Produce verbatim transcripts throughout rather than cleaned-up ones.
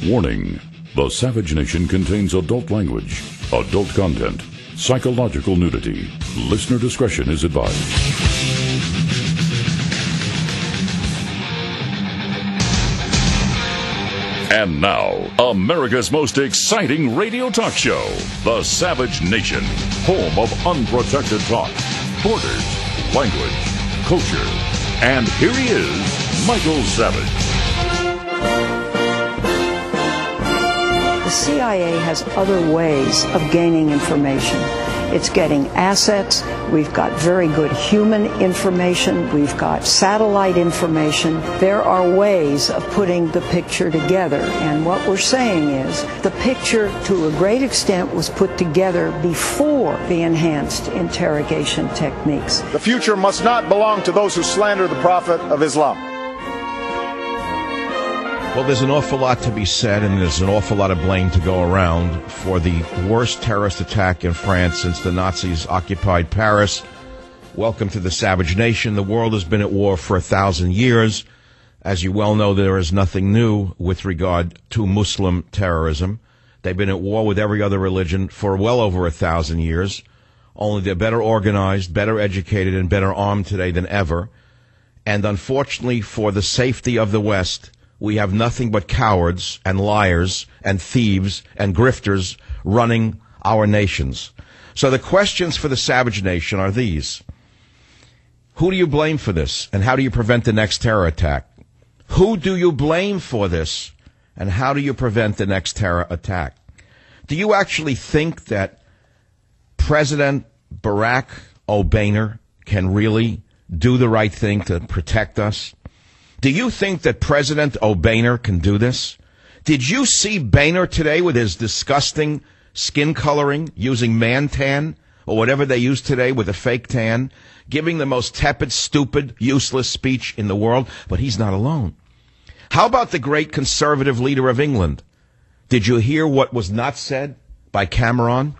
Warning: the Savage Nation contains adult language, adult content, psychological nudity. Listener discretion is advised. And now, America's most exciting radio talk show, The Savage Nation, home of unprotected talk, borders, language, culture. And here he is, Michael Savage. The C I A has other ways of gaining information. It's getting assets. We've got very good human information. We've got satellite information. There are ways of putting the picture together. And what we're saying is the picture, to a great extent, was put together before the enhanced interrogation techniques. The future must not belong to those who slander the Prophet of Islam. Well, there's an awful lot to be said, and there's an awful lot of blame to go around for the worst terrorist attack in France since the Nazis occupied Paris. Welcome to the Savage Nation. The world has been at war for a thousand years. As you well know, there is nothing new with regard to Muslim terrorism. They've been at war with every other religion for well over a thousand years. Only they're better organized, better educated, and better armed today than ever. And unfortunately, for the safety of the West, we have nothing but cowards and liars and thieves and grifters running our nations. So the questions for the Savage Nation are these. Who do you blame for this, and how do you prevent the next terror attack? Who do you blame for this, and how do you prevent the next terror attack? Do you actually think that President Barack Obama can really do the right thing to protect us? Do you think that President Obama can do this? Did you see Boehner today with his disgusting skin coloring, using man tan, or whatever they use today with a fake tan, giving the most tepid, stupid, useless speech in the world? But he's not alone. How about the great conservative leader of England? Did you hear what was not said by Cameron?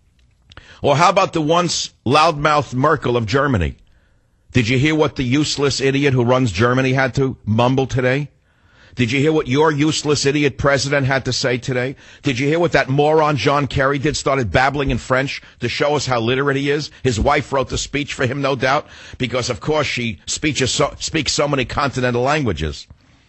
Or how about the once loudmouth Merkel of Germany? Did you hear what the useless idiot who runs Germany had to mumble today? Did you hear what your useless idiot president had to say today? Did you hear what that moron John Kerry did? Started babbling in French to show us how literate he is. His wife wrote the speech for him, no doubt, because, of course, she speeches so, speaks so many continental languages.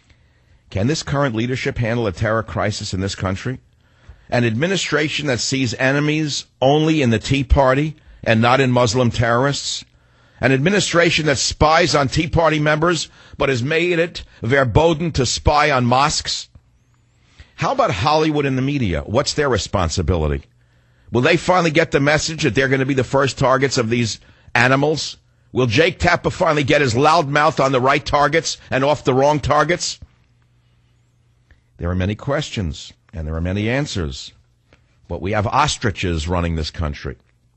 Can this current leadership handle a terror crisis in this country? An administration that sees enemies only in the Tea Party and not in Muslim terrorists? An administration that spies on Tea Party members but has made it verboten to spy on mosques? How about Hollywood and the media? What's their responsibility? Will they finally get the message that they're going to be the first targets of these animals? Will Jake Tapper finally get his loud mouth on the right targets and off the wrong targets? There are many questions, and there are many answers. But we have ostriches running this country.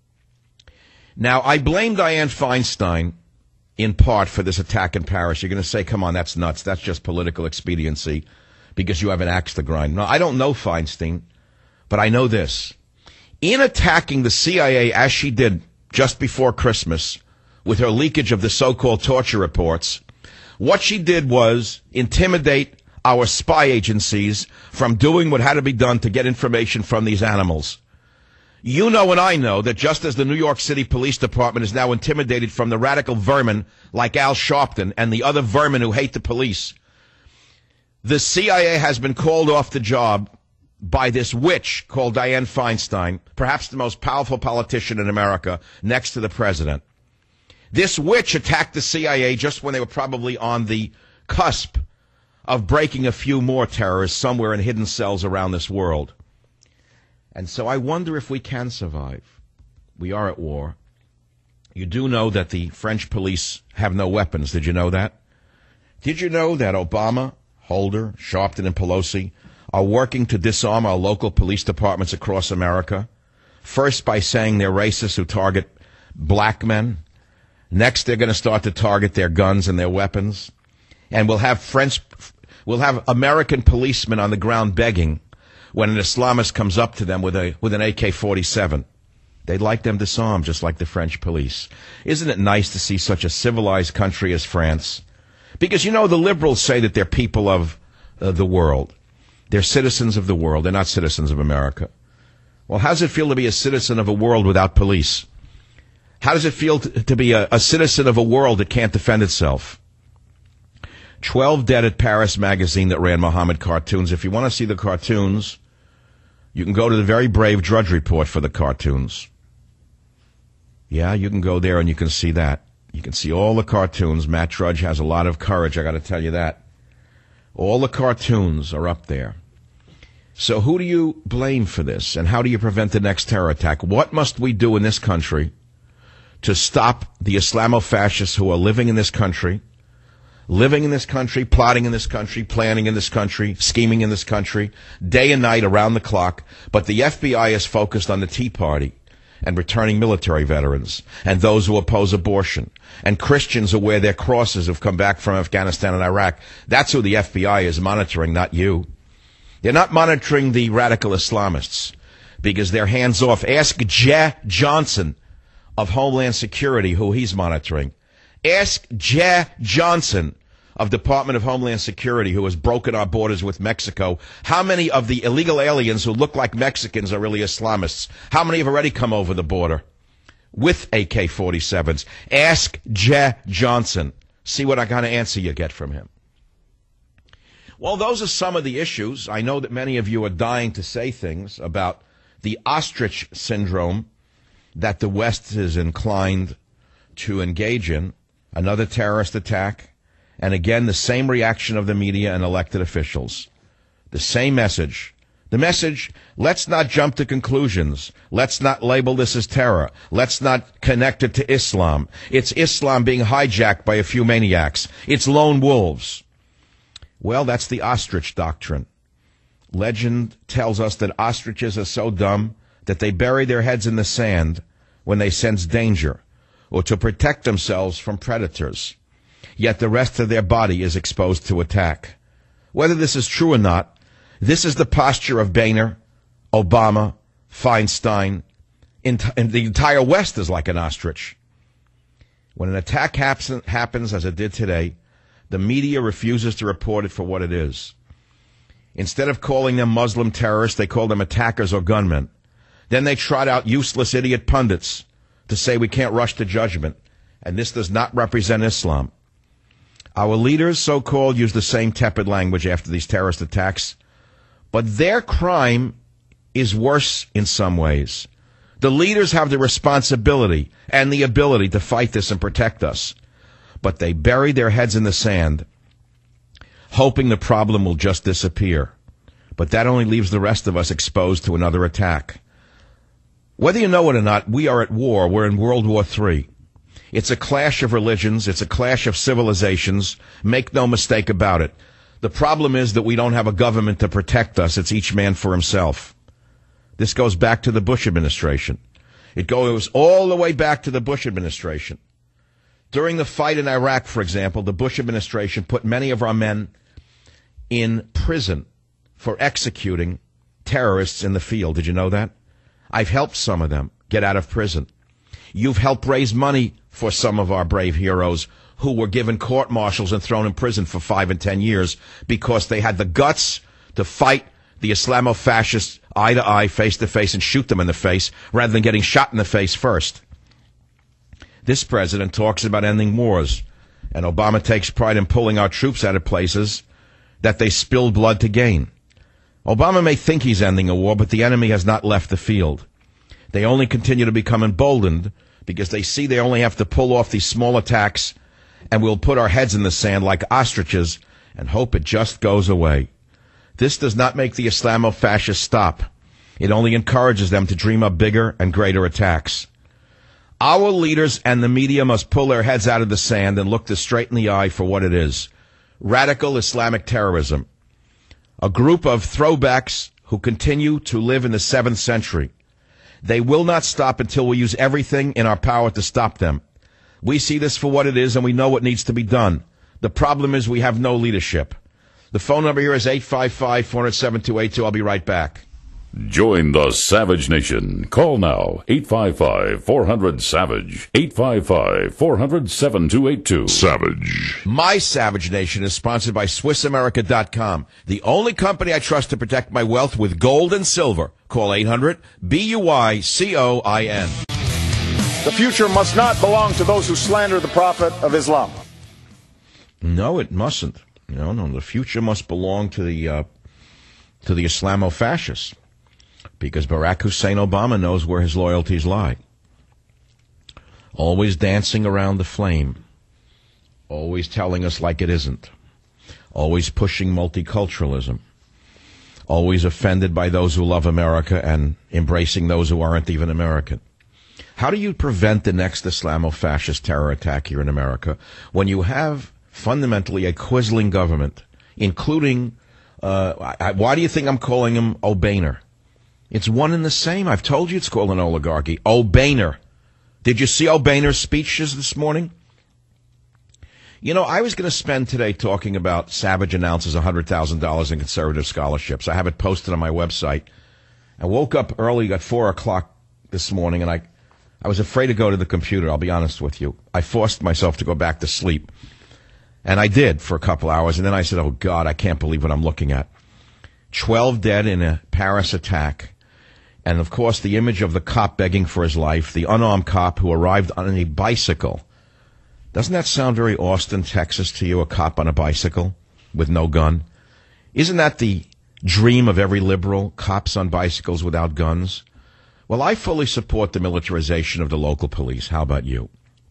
Now, I blame Dianne Feinstein in part for this attack in Paris. You're going to say, come on, that's nuts. That's just political expediency because you have an axe to grind. No, I don't know Feinstein, but I know this. In attacking the C I A as she did just before Christmas with her leakage of the so-called torture reports, what she did was intimidate our spy agencies from doing what had to be done to get information from these animals. You know and I know that just as the New York City Police Department is now intimidated from the radical vermin like Al Sharpton and the other vermin who hate the police, the C I A has been called off the job by this witch called Dianne Feinstein, perhaps the most powerful politician in America, next to the president. This witch attacked the C I A just when they were probably on the cusp of breaking a few more terrorists somewhere in hidden cells around this world. And so I wonder if we can survive. We are at war. You do know that the French police have no weapons. Did you know that? Did you know that Obama, Holder, Sharpton, and Pelosi are working to disarm our local police departments across America? First by saying they're racists who target black men. Next, they're going to start to target their guns and their weapons. And we'll have French, we'll have American policemen on the ground begging when an Islamist comes up to them with a with an A K forty-seven. They'd like them disarmed, just like the French police. Isn't it nice to see such a civilized country as France? Because, you know, the liberals say that they're people of uh, the world. They're citizens of the world. They're not citizens of America. Well, how does it feel to be a citizen of a world without police? How does it feel to, to be a, a citizen of a world that can't defend itself? Twelve dead at Paris magazine that ran Mohammed cartoons. If you want to see the cartoons, you can go to the very brave Drudge Report for the cartoons. Yeah, you can go there and you can see that. You can see all the cartoons. Matt Drudge has a lot of courage, I got to tell you that. All the cartoons are up there. So who do you blame for this, and how do you prevent the next terror attack? What must we do in this country to stop the Islamofascists who are living in this country, living in this country, plotting in this country, planning in this country, scheming in this country, day and night around the clock, but the F B I is focused on the Tea Party and returning military veterans and those who oppose abortion and Christians who wear their crosses who've come back from Afghanistan and Iraq. That's who the F B I is monitoring, not you. They're not monitoring the radical Islamists because they're hands off. Ask Jeh Johnson of Homeland Security who he's monitoring. Ask Jeh Johnson of Department of Homeland Security, who has broken our borders with Mexico, how many of the illegal aliens who look like Mexicans are really Islamists? How many have already come over the border with A K forty-sevens? Ask Jeh Johnson. See what kind of answer you get from him. Well, those are some of the issues. I know that many of you are dying to say things about the ostrich syndrome that the West is inclined to engage in, another terrorist attack, and again, the same reaction of the media and elected officials. The same message. The message, let's not jump to conclusions. Let's not label this as terror. Let's not connect it to Islam. It's Islam being hijacked by a few maniacs. It's lone wolves. Well, that's the ostrich doctrine. Legend tells us that ostriches are so dumb that they bury their heads in the sand when they sense danger or to protect themselves from predators. Yet the rest of their body is exposed to attack. Whether this is true or not, this is the posture of Boehner, Obama, Feinstein. In, in the entire West is like an ostrich. When an attack happens, happens, as it did today, the media refuses to report it for what it is. Instead of calling them Muslim terrorists, they call them attackers or gunmen. Then they trot out useless idiot pundits to say we can't rush to judgment, and this does not represent Islam. Our leaders, so-called, use the same tepid language after these terrorist attacks, but their crime is worse in some ways. The leaders have the responsibility and the ability to fight this and protect us, but they bury their heads in the sand, hoping the problem will just disappear. But that only leaves the rest of us exposed to another attack. Whether you know it or not, we are at war. We're in World War Three. It's a clash of religions. It's a clash of civilizations. Make no mistake about it. The problem is that we don't have a government to protect us. It's each man for himself. This goes back to the Bush administration. It goes all the way back to the Bush administration. During the fight in Iraq, for example, the Bush administration put many of our men in prison for executing terrorists in the field. Did you know that? I've helped some of them get out of prison. You've helped raise money for some of our brave heroes who were given court-martials and thrown in prison for five and ten years because they had the guts to fight the Islamofascists eye to eye, face to face, and shoot them in the face rather than getting shot in the face first. This president talks about ending wars, and Obama takes pride in pulling our troops out of places that they spilled blood to gain. Obama may think he's ending a war, but the enemy has not left the field. They only continue to become emboldened because they see they only have to pull off these small attacks, and we'll put our heads in the sand like ostriches and hope it just goes away. This does not make the Islamofascists stop. It only encourages them to dream up bigger and greater attacks. Our leaders and the media must pull their heads out of the sand and look this straight in the eye for what it is. Radical Islamic terrorism. A group of throwbacks who continue to live in the seventh century. They will not stop until we use everything in our power to stop them. We see this for what it is, and we know what needs to be done. The problem is we have no leadership. The phone number here is eight five five, four zero seven, two eight two. I'll be right back. Join the Savage Nation. Call now, eight five five, four hundred, SAVAGE, eight five five, four hundred, seven two eight two. Savage. My Savage Nation is sponsored by Swiss America dot com, the only company I trust to protect my wealth with gold and silver. Call eight hundred, B U I C O I N. The future must not belong to those who slander the Prophet of Islam. No, it mustn't. No, no, the future must belong to the uh, to the Islamo-fascists, because Barack Hussein Obama knows where his loyalties lie. Always dancing around the flame, always telling us like it isn't, always pushing multiculturalism, always offended by those who love America and embracing those who aren't even American. How do you prevent the next Islamo-fascist terror attack here in America when you have fundamentally a Quisling government, including, uh, I, why do you think I'm calling him O'Boehner? It's one and the same. I've told you it's called an oligarchy. O'Boehner. Did you see O'Boehner's speeches this morning? You know, I was going to spend today talking about Savage announces one hundred thousand dollars in conservative scholarships. I have it posted on my website. I woke up early at four o'clock this morning, and I, I was afraid to go to the computer, I'll be honest with you. I forced myself to go back to sleep. And I did for a couple hours, and then I said, oh, God, I can't believe what I'm looking at. Twelve dead in a Paris attack. And, of course, the image of the cop begging for his life, the unarmed cop who arrived on a bicycle. Doesn't that sound very Austin, Texas to you, a cop on a bicycle with no gun? Isn't that the dream of every liberal, cops on bicycles without guns? Well, I fully support the militarization of the local police. How about you?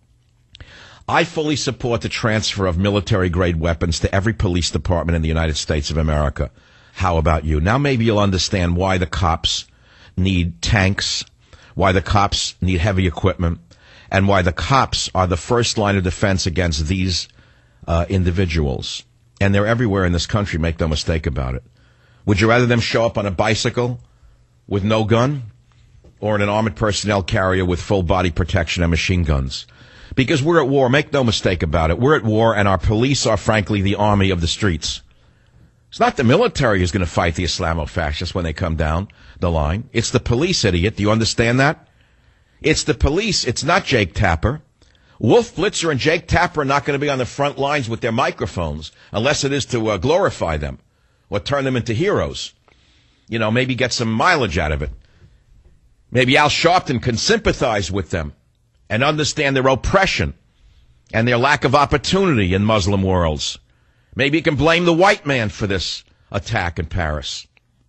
I fully support the transfer of military-grade weapons to every police department in the United States of America. How about you? Now maybe you'll understand why the cops need tanks, why the cops need heavy equipment, and why the cops are the first line of defense against these uh, individuals. And they're everywhere in this country, make no mistake about it. Would you rather them show up on a bicycle with no gun or in an armored personnel carrier with full body protection and machine guns? Because we're at war, make no mistake about it. We're at war, and our police are, frankly, the army of the streets. It's not the military who's going to fight the Islamo-fascists when they come down the line. It's the police, idiot. Do you understand that? It's the police. It's not Jake Tapper. Wolf Blitzer and Jake Tapper are not going to be on the front lines with their microphones unless it is to uh, glorify them or turn them into heroes. You know, maybe get some mileage out of it. Maybe Al Sharpton can sympathize with them and understand their oppression and their lack of opportunity in Muslim worlds. Maybe he can blame the white man for this attack in Paris.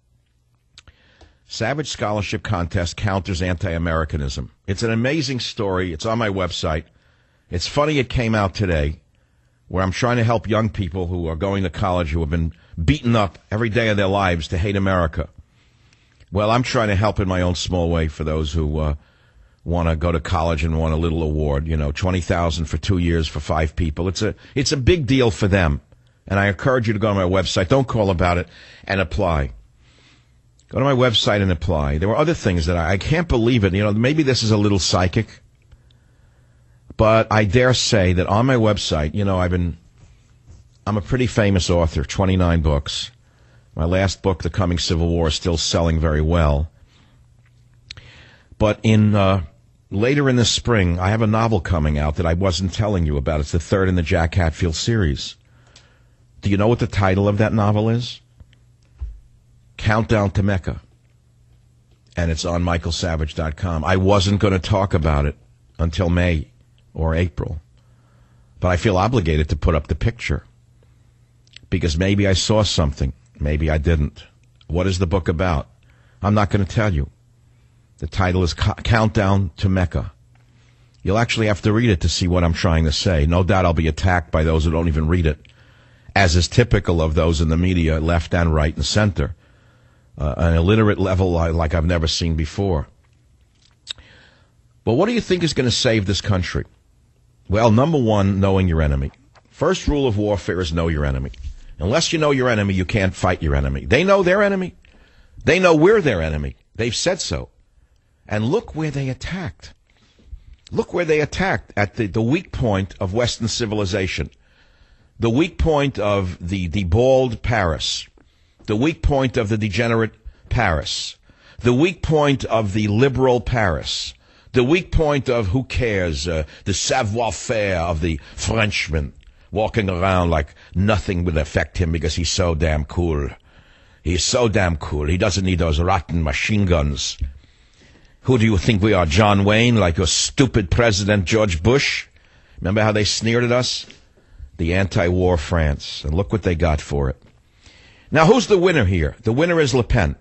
Savage Scholarship Contest counters anti-Americanism. It's an amazing story. It's on my website. It's funny it came out today, where I'm trying to help young people who are going to college who have been beaten up every day of their lives to hate America. Well, I'm trying to help in my own small way for those who uh, want to go to college and want a little award. You know, twenty thousand dollars for two years for five people. It's a it's a big deal for them. And I encourage you to go to my website. Don't call about it, and apply. Go to my website and apply. There were other things that I, I can't believe it. You know, maybe this is a little psychic, but I dare say that on my website, you know, I've been, I'm a pretty famous author, twenty-nine books. My last book, The Coming Civil War, is still selling very well. But in uh, later in the spring, I have a novel coming out that I wasn't telling you about. It's the third in the Jack Hatfield series. Do you know what the title of that novel is? Countdown to Mecca. And it's on Michael Savage dot com. I wasn't going to talk about it until May or April. But I feel obligated to put up the picture. Because maybe I saw something. Maybe I didn't. What is the book about? I'm not going to tell you. The title is Countdown to Mecca. You'll actually have to read it to see what I'm trying to say. No doubt I'll be attacked by those who don't even read it, as is typical of those in the media, left and right and center. Uh, an illiterate level like I've never seen before. But what do you think is going to save this country? Well, number one, knowing your enemy. First rule of warfare is know your enemy. Unless you know your enemy, you can't fight your enemy. They know their enemy. They know we're their enemy. They've said so. And look where they attacked. Look where they attacked, at the, the weak point of Western civilization. The weak point of the deballed Paris. The weak point of the degenerate Paris. the weak point of the liberal Paris, the weak point of who cares, uh, the savoir-faire of the Frenchman, walking around like nothing would affect him because he's so damn cool. He's so damn cool. He doesn't need those rotten machine guns. Who do you think we are, John Wayne, like your stupid President George Bush? Remember how they sneered at us? The anti-war France. And look what they got for it. Now, who's the winner here? The winner is Le Pen.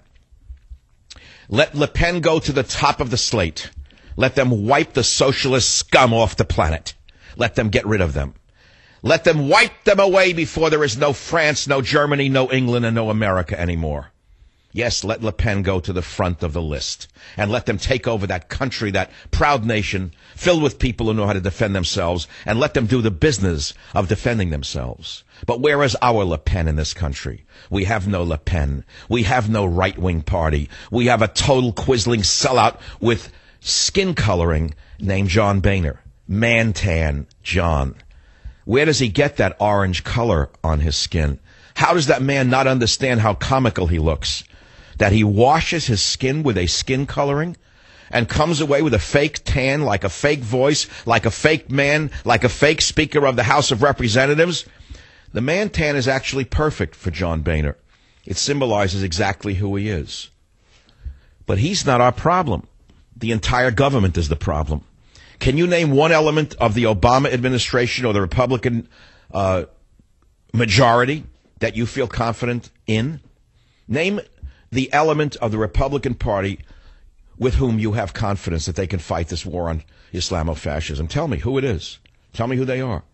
Let Le Pen go to the top of the slate. Let them wipe the socialist scum off the planet. Let them get rid of them. Let them wipe them away before there is no France, no Germany, no England, and no America anymore. Yes, let Le Pen go to the front of the list and let them take over that country, that proud nation filled with people who know how to defend themselves, and let them do the business of defending themselves. But where is our Le Pen in this country? We have no Le Pen. We have no right-wing party. We have a total quisling sellout with skin coloring named John Boehner. Man-tan John. Where does he get that orange color on his skin? How does that man not understand how comical he looks? That he washes his skin with a skin coloring and comes away with a fake tan, like a fake voice, like a fake man, like a fake Speaker of the House of Representatives. The man tan is actually perfect for John Boehner. It symbolizes exactly who he is. But he's not our problem. The entire government is the problem. Can you name one element of the Obama administration or the Republican uh, majority that you feel confident in? Name the element of the Republican Party with whom you have confidence that they can fight this war on Islamofascism. Tell me who it is. Tell me who they are.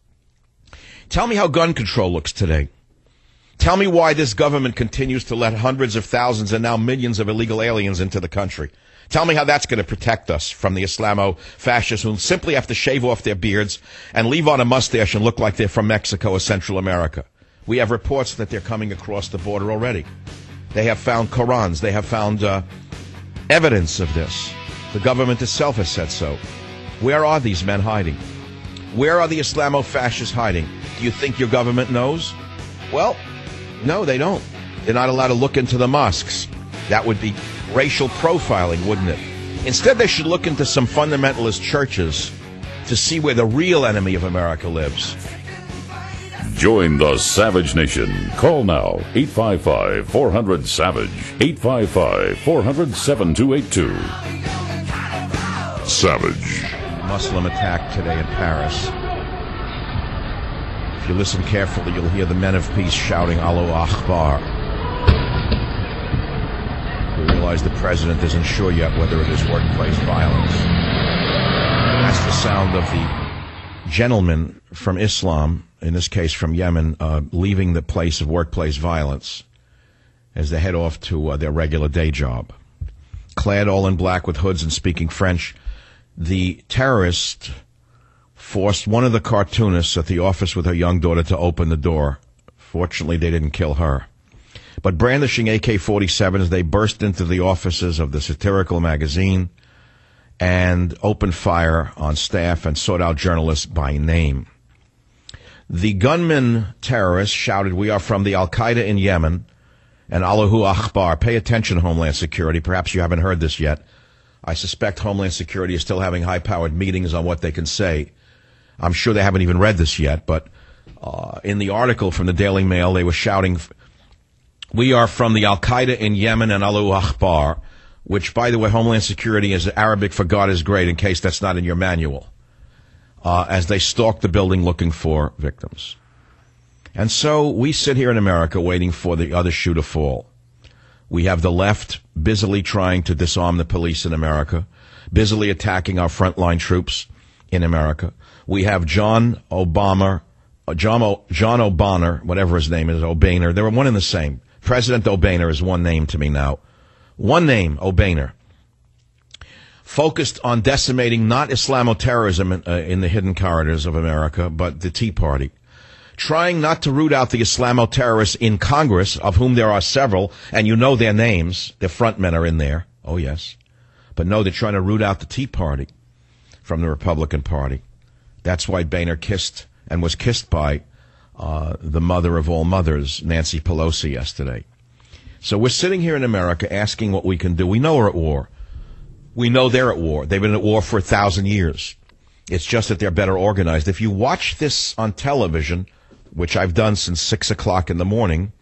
Tell me how gun control looks today. Tell me why this government continues to let hundreds of thousands and now millions of illegal aliens into the country. Tell me how that's going to protect us from the Islamo-fascists who simply have to shave off their beards and leave on a mustache and look like they're from Mexico or Central America. We have reports that they're coming across the border already. They have found Korans. They have found uh, evidence of this. The government itself has said so. Where are these men hiding? Where are the Islamo-fascists hiding? Do you think your government knows? Well, no, they don't. They're not allowed to look into the mosques. That would be racial profiling, wouldn't it? Instead, they should look into some fundamentalist churches to see where the real enemy of America lives. Join the Savage Nation. Call now, eight five five, four hundred, SAVAGE, eight five five, four hundred, seven two eight two. Savage. Muslim attack today in Paris. If you listen carefully, you'll hear the men of peace shouting, Allahu Akbar. We realize the president isn't sure yet whether it is workplace violence. That's the sound of the gentleman from Islam, in this case from Yemen, uh, leaving the place of workplace violence as they head off to uh, their regular day job. Clad all in black with hoods and speaking French, the terrorist forced one of the cartoonists at the office with her young daughter to open the door. Fortunately, they didn't kill her. But brandishing A K forty-sevens, they burst into the offices of the satirical magazine and opened fire on staff and sought out journalists by name. The gunman terrorists shouted, "We are from the Al-Qaeda in Yemen," and Allahu Akbar. Pay attention, Homeland Security. Perhaps you haven't heard this yet. I suspect Homeland Security is still having high-powered meetings on what they can say. I'm sure they haven't even read this yet, but uh, in the article from the Daily Mail, they were shouting, "We are from the Al-Qaeda in Yemen and Allahu Akbar," which, by the way, Homeland Security is Arabic for God is great, in case that's not in your manual, uh, as they stalk the building looking for victims. And so we sit here in America waiting for the other shoe to fall. We have the left busily trying to disarm the police in America, busily attacking our frontline troops in America. We have John Obama, uh, John, o- John O'Bonner, whatever his name is, O'Boehner. They were one and the same. President O'Boehner is one name to me now. One name, O'Boehner. Focused on decimating not Islamo-terrorism in, uh, in the hidden corridors of America, but the Tea Party. Trying not to root out the Islamo-terrorists in Congress, of whom there are several, and you know their names. Their front men are in there. Oh, yes. But no, they're trying to root out the Tea Party from the Republican Party. That's why Boehner kissed and was kissed by uh, the mother of all mothers, Nancy Pelosi, yesterday. So we're sitting here in America asking what we can do. We know we're at war. We know they're at war. They've been at war for a thousand years. It's just that they're better organized. If you watch this on television, which I've done since six o'clock in the morning,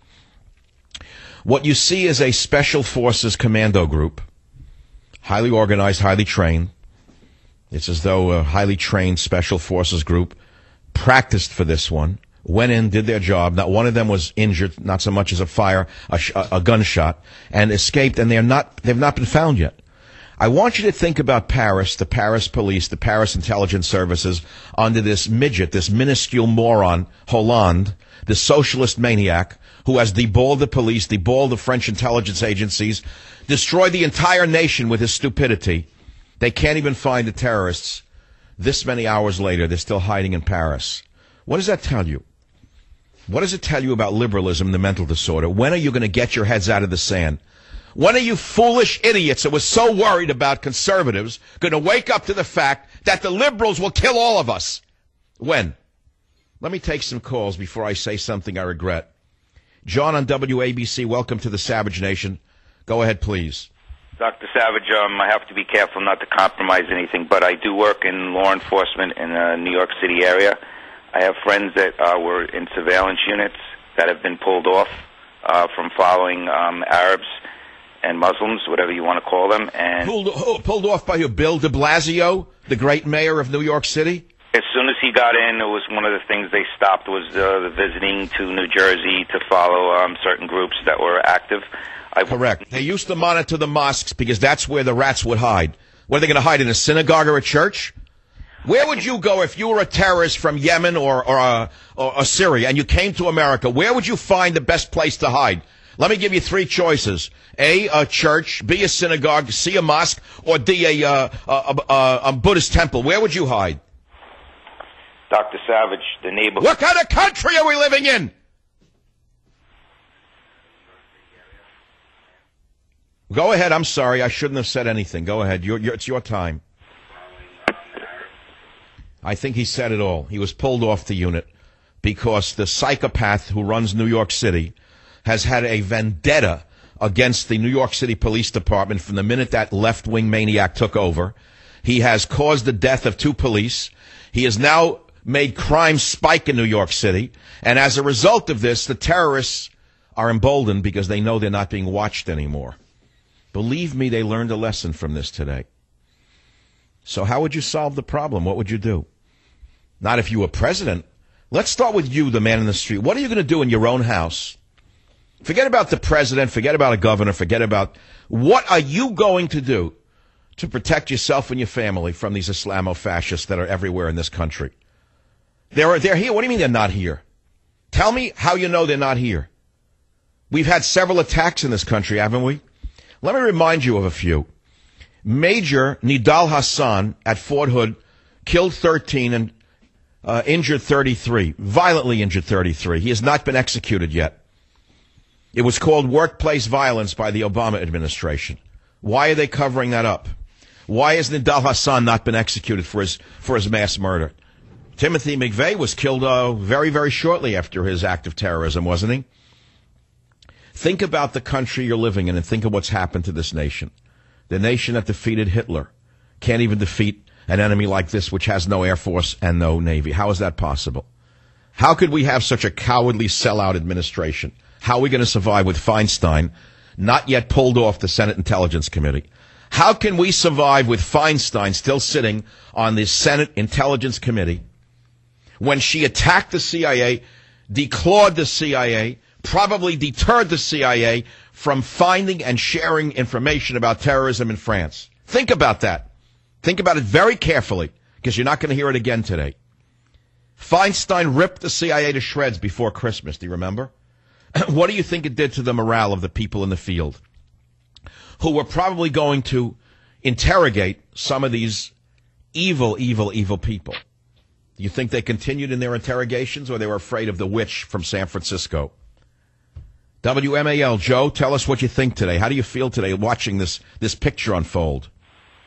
what you see is a special forces commando group, highly organized, highly trained. It's as though a highly trained special forces group practiced for this one, went in, did their job. Not one of them was injured, not so much as a fire, a, sh- a gunshot, and escaped, and they're not, they've not been found yet. I want you to think about Paris, the Paris police, the Paris intelligence services, under this midget, this minuscule moron, Hollande, the socialist maniac, who has deballed the police, deballed the French intelligence agencies, destroyed the entire nation with his stupidity. They can't even find the terrorists. This many hours later, they're still hiding in Paris. What does that tell you? What does it tell you about liberalism, the mental disorder? When are you going to get your heads out of the sand? When are you foolish idiots that were so worried about conservatives going to wake up to the fact that the liberals will kill all of us? When? Let me take some calls before I say something I regret. John on W A B C, welcome to the Savage Nation. Go ahead, please. Doctor Savage, um, I have to be careful not to compromise anything, but I do work in law enforcement in the New York City area. I have friends that uh, were in surveillance units that have been pulled off uh, from following um, Arabs and Muslims, whatever you want to call them. And pulled, pulled off by who? Bill de Blasio, the great mayor of New York City? As soon as he got in, it was one of the things they stopped was uh, the visiting to New Jersey to follow um, certain groups that were active. I've Correct. They used to monitor the mosques because that's where the rats would hide. What, are they going to hide in a synagogue or a church? Where would you go if you were a terrorist from Yemen or or, uh, or, or Syria and you came to America? Where would you find the best place to hide? Let me give you three choices. A, a church, B, a synagogue, C, a mosque, or D, a, uh, a, a, a Buddhist temple. Where would you hide? Doctor Savage, the neighborhood. What kind of country are we living in? Go ahead. I'm sorry. I shouldn't have said anything. Go ahead. You're, you're, it's your time. I think he said it all. He was pulled off the unit because the psychopath who runs New York City has had a vendetta against the New York City Police Department from the minute that left-wing maniac took over. He has caused the death of two police. He has now made crime spike in New York City. And as a result of this, the terrorists are emboldened because they know they're not being watched anymore. Believe me, they learned a lesson from this today. So how would you solve the problem? What would you do? Not if you were president. Let's start with you, the man in the street. What are you going to do in your own house? Forget about the president. Forget about a governor. Forget about what are you going to do to protect yourself and your family from these Islamo-fascists that are everywhere in this country? They're, they're here. What do you mean they're not here? Tell me how you know they're not here. We've had several attacks in this country, haven't we? Let me remind you of a few. Major Nidal Hassan at Fort Hood killed thirteen and uh, injured thirty-three, violently injured thirty-three. He has not been executed yet. It was called workplace violence by the Obama administration. Why are they covering that up? Why has Nidal Hassan not been executed for his for his mass murder? Timothy McVeigh was killed uh, very, very shortly after his act of terrorism, wasn't he? Think about the country you're living in and think of what's happened to this nation. The nation that defeated Hitler can't even defeat an enemy like this, which has no Air Force and no Navy. How is that possible? How could we have such a cowardly sellout administration? How are we going to survive with Feinstein not yet pulled off the Senate Intelligence Committee? How can we survive with Feinstein still sitting on the Senate Intelligence Committee when she attacked the C I A, declawed the C I A, probably deterred the C I A from finding and sharing information about terrorism in France? Think about that. Think about it very carefully, because you're not going to hear it again today. Feinstein ripped the C I A to shreds before Christmas. Do you remember? What do you think it did to the morale of the people in the field who were probably going to interrogate some of these evil, evil, evil people? Do you think they continued in their interrogations, or they were afraid of the witch from San Francisco? W M A L, Joe, tell us what you think today. How do you feel today watching this, this picture unfold?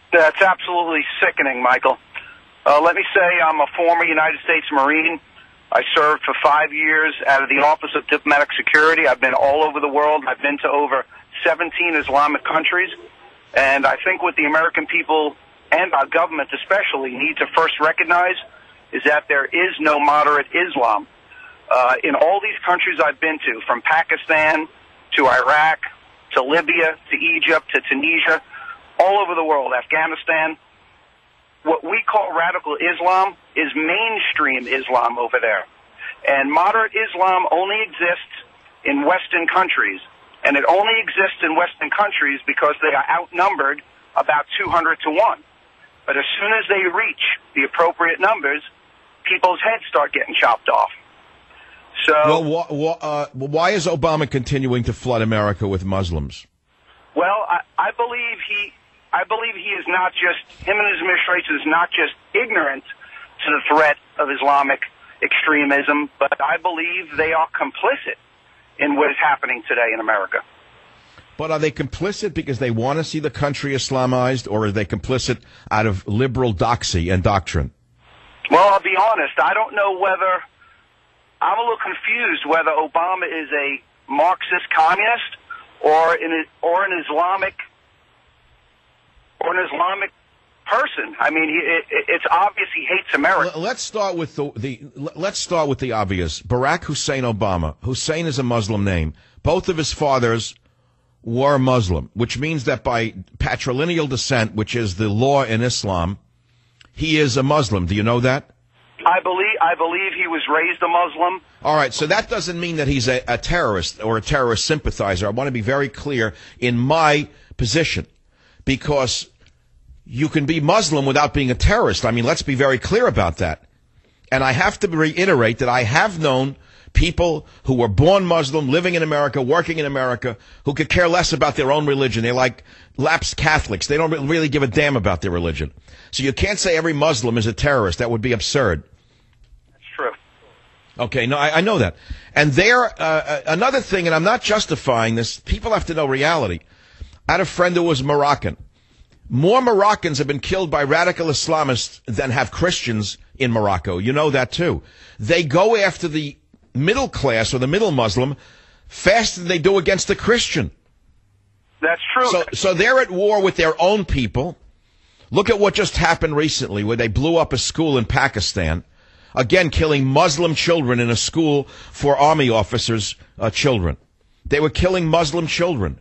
That's absolutely sickening, Michael. Uh, let me say I'm a former United States Marine. I served for five years out of the Office of Diplomatic Security. I've been all over the world. I've been to over seventeen Islamic countries. And I think what the American people and our government especially need to first recognize is that there is no moderate Islam. Uh, in all these countries I've been to, from Pakistan to Iraq to Libya to Egypt to Tunisia, all over the world, Afghanistan, what we call radical Islam is mainstream Islam over there. And moderate Islam only exists in Western countries. And it only exists in Western countries because they are outnumbered about two hundred to one. But as soon as they reach the appropriate numbers, people's heads start getting chopped off. So, well, wh- wh- uh, why is Obama continuing to flood America with Muslims? Well, I, I believe he, I believe he is not just, him and his administration is not just ignorant to the threat of Islamic extremism, but I believe they are complicit in what is happening today in America. But are they complicit because they want to see the country Islamized, or are they complicit out of liberal doxy and doctrine? Well, I'll be honest. I don't know whether, I'm a little confused whether Obama is a Marxist communist or an, or an Islamic or an Islamic person. I mean, he, it, it's obvious he hates America. Let's start with the, the let's start with the obvious. Barack Hussein Obama. Hussein is a Muslim name. Both of his fathers were Muslim, which means that by patrilineal descent, which is the law in Islam, he is a Muslim. Do you know that? I believe I believe he was raised a Muslim. All right, so that doesn't mean that he's a, a terrorist or a terrorist sympathizer. I want to be very clear in my position, because you can be Muslim without being a terrorist. I mean, let's be very clear about that. And I have to reiterate that I have known people who were born Muslim, living in America, working in America, who could care less about their own religion. They're like lapsed Catholics. They don't really give a damn about their religion. So you can't say every Muslim is a terrorist. That would be absurd. That's true. Okay, no, I, I know that. And there, uh, another thing, and I'm not justifying this, people have to know reality. I had a friend who was Moroccan. More Moroccans have been killed by radical Islamists than have Christians in Morocco. You know that, too. They go after the middle class or the middle Muslim faster than they do against the Christian. That's true. So, so they're at war with their own people. Look at what just happened recently, where they blew up a school in Pakistan, again killing Muslim children in a school for army officers' uh, children. They were killing Muslim children.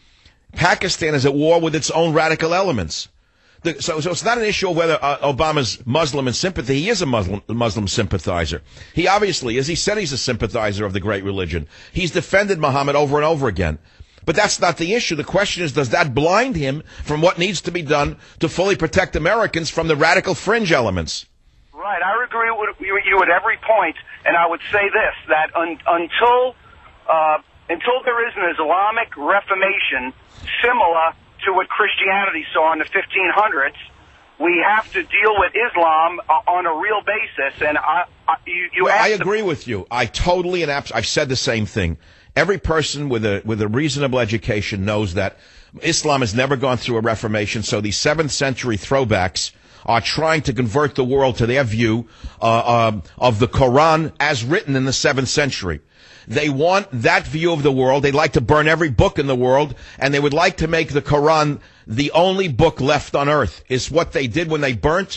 Pakistan is at war with its own radical elements. The, so, so it's not an issue of whether uh, Obama's Muslim in sympathy. He is a Muslim, Muslim sympathizer. He obviously is. He said he's a sympathizer of the great religion. He's defended Muhammad over and over again. But that's not the issue. The question is, does that blind him from what needs to be done to fully protect Americans from the radical fringe elements? Right. I agree with you at every point, and I would say this, that un, until uh, until there is an Islamic Reformation similar to what Christianity saw in the fifteen hundreds, we have to deal with Islam uh, on a real basis. And I, I, you, you well, I the- agree with you. I totally and abs- I've said the same thing. Every person with a with a reasonable education knows that Islam has never gone through a reformation. So these seventh century throwbacks are trying to convert the world to their view uh, uh, of the Quran as written in the seventh century. They want that view of the world. They'd like to burn every book in the world, and they would like to make the Quran the only book left on earth. Is what they did when they burnt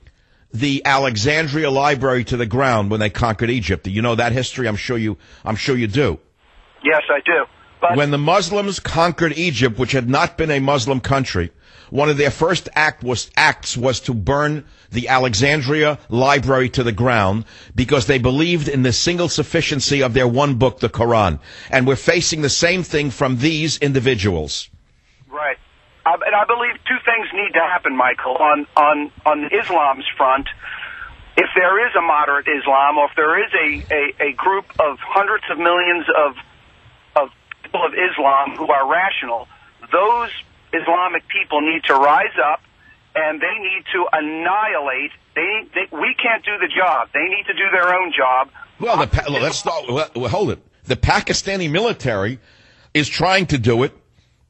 the Alexandria Library to the ground when they conquered Egypt. Do you know that history? I'm sure you. I'm sure you do. Yes, I do. But when the Muslims conquered Egypt, which had not been a Muslim country, one of their first act was, acts was to burn the Alexandria Library to the ground because they believed in the single sufficiency of their one book, the Quran. And we're facing the same thing from these individuals. Right. I, and I believe two things need to happen, Michael, on, on, on Islam's front. If there is a moderate Islam, or if there is a, a, a group of hundreds of millions of of people of Islam who are rational, those Islamic people need to rise up, and they need to annihilate. They, they we can't do the job. They need to do their own job. Well, the, pa- let's start. Well, hold it. The Pakistani military is trying to do it.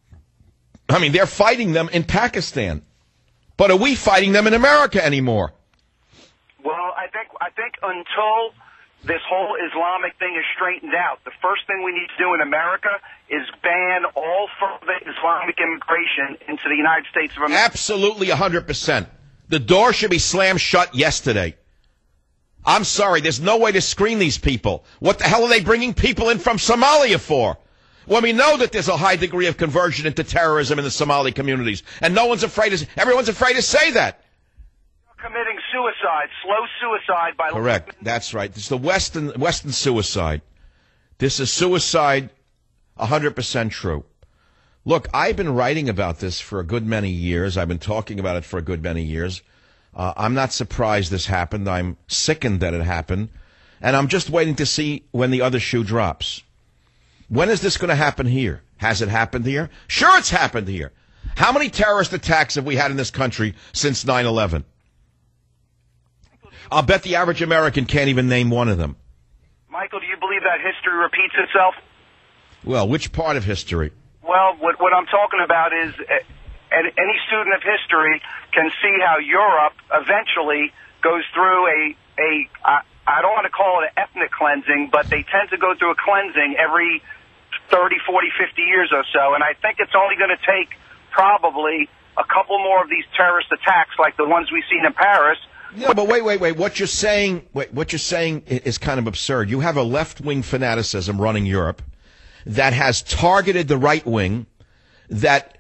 I mean, they're fighting them in Pakistan, but are we fighting them in America anymore? Well, I think I think until this whole Islamic thing is straightened out. The first thing we need to do in America is ban all further Islamic immigration into the United States of America. Absolutely one hundred percent. The door should be slammed shut yesterday. I'm sorry, there's no way to screen these people. What the hell are they bringing people in from Somalia for? When we know that there's a high degree of conversion into terrorism in the Somali communities, and no one's afraid to, everyone's afraid to say that. Committing suicide, slow suicide by... Correct. That's right. It's the Western, Western suicide. This is suicide, one hundred percent true. Look, I've been writing about this for a good many years. I've been talking about it for a good many years. Uh, I'm not surprised this happened. I'm sickened that it happened. And I'm just waiting to see when the other shoe drops. When is this going to happen here? Has it happened here? Sure, it's happened here. How many terrorist attacks have we had in this country since nine eleven? I'll bet the average American can't even name one of them. Michael, do you believe that history repeats itself? Well, which part of history? Well, what, what I'm talking about is uh, any student of history can see how Europe eventually goes through a, a I, I don't want to call it an ethnic cleansing, but they tend to go through a cleansing every thirty, forty, fifty years or so. And I think it's only going to take probably a couple more of these terrorist attacks like the ones we've seen in Paris. Yeah, but wait, wait, wait. What you're saying, wait, what you're saying is kind of absurd. You have a left-wing fanaticism running Europe that has targeted the right wing, that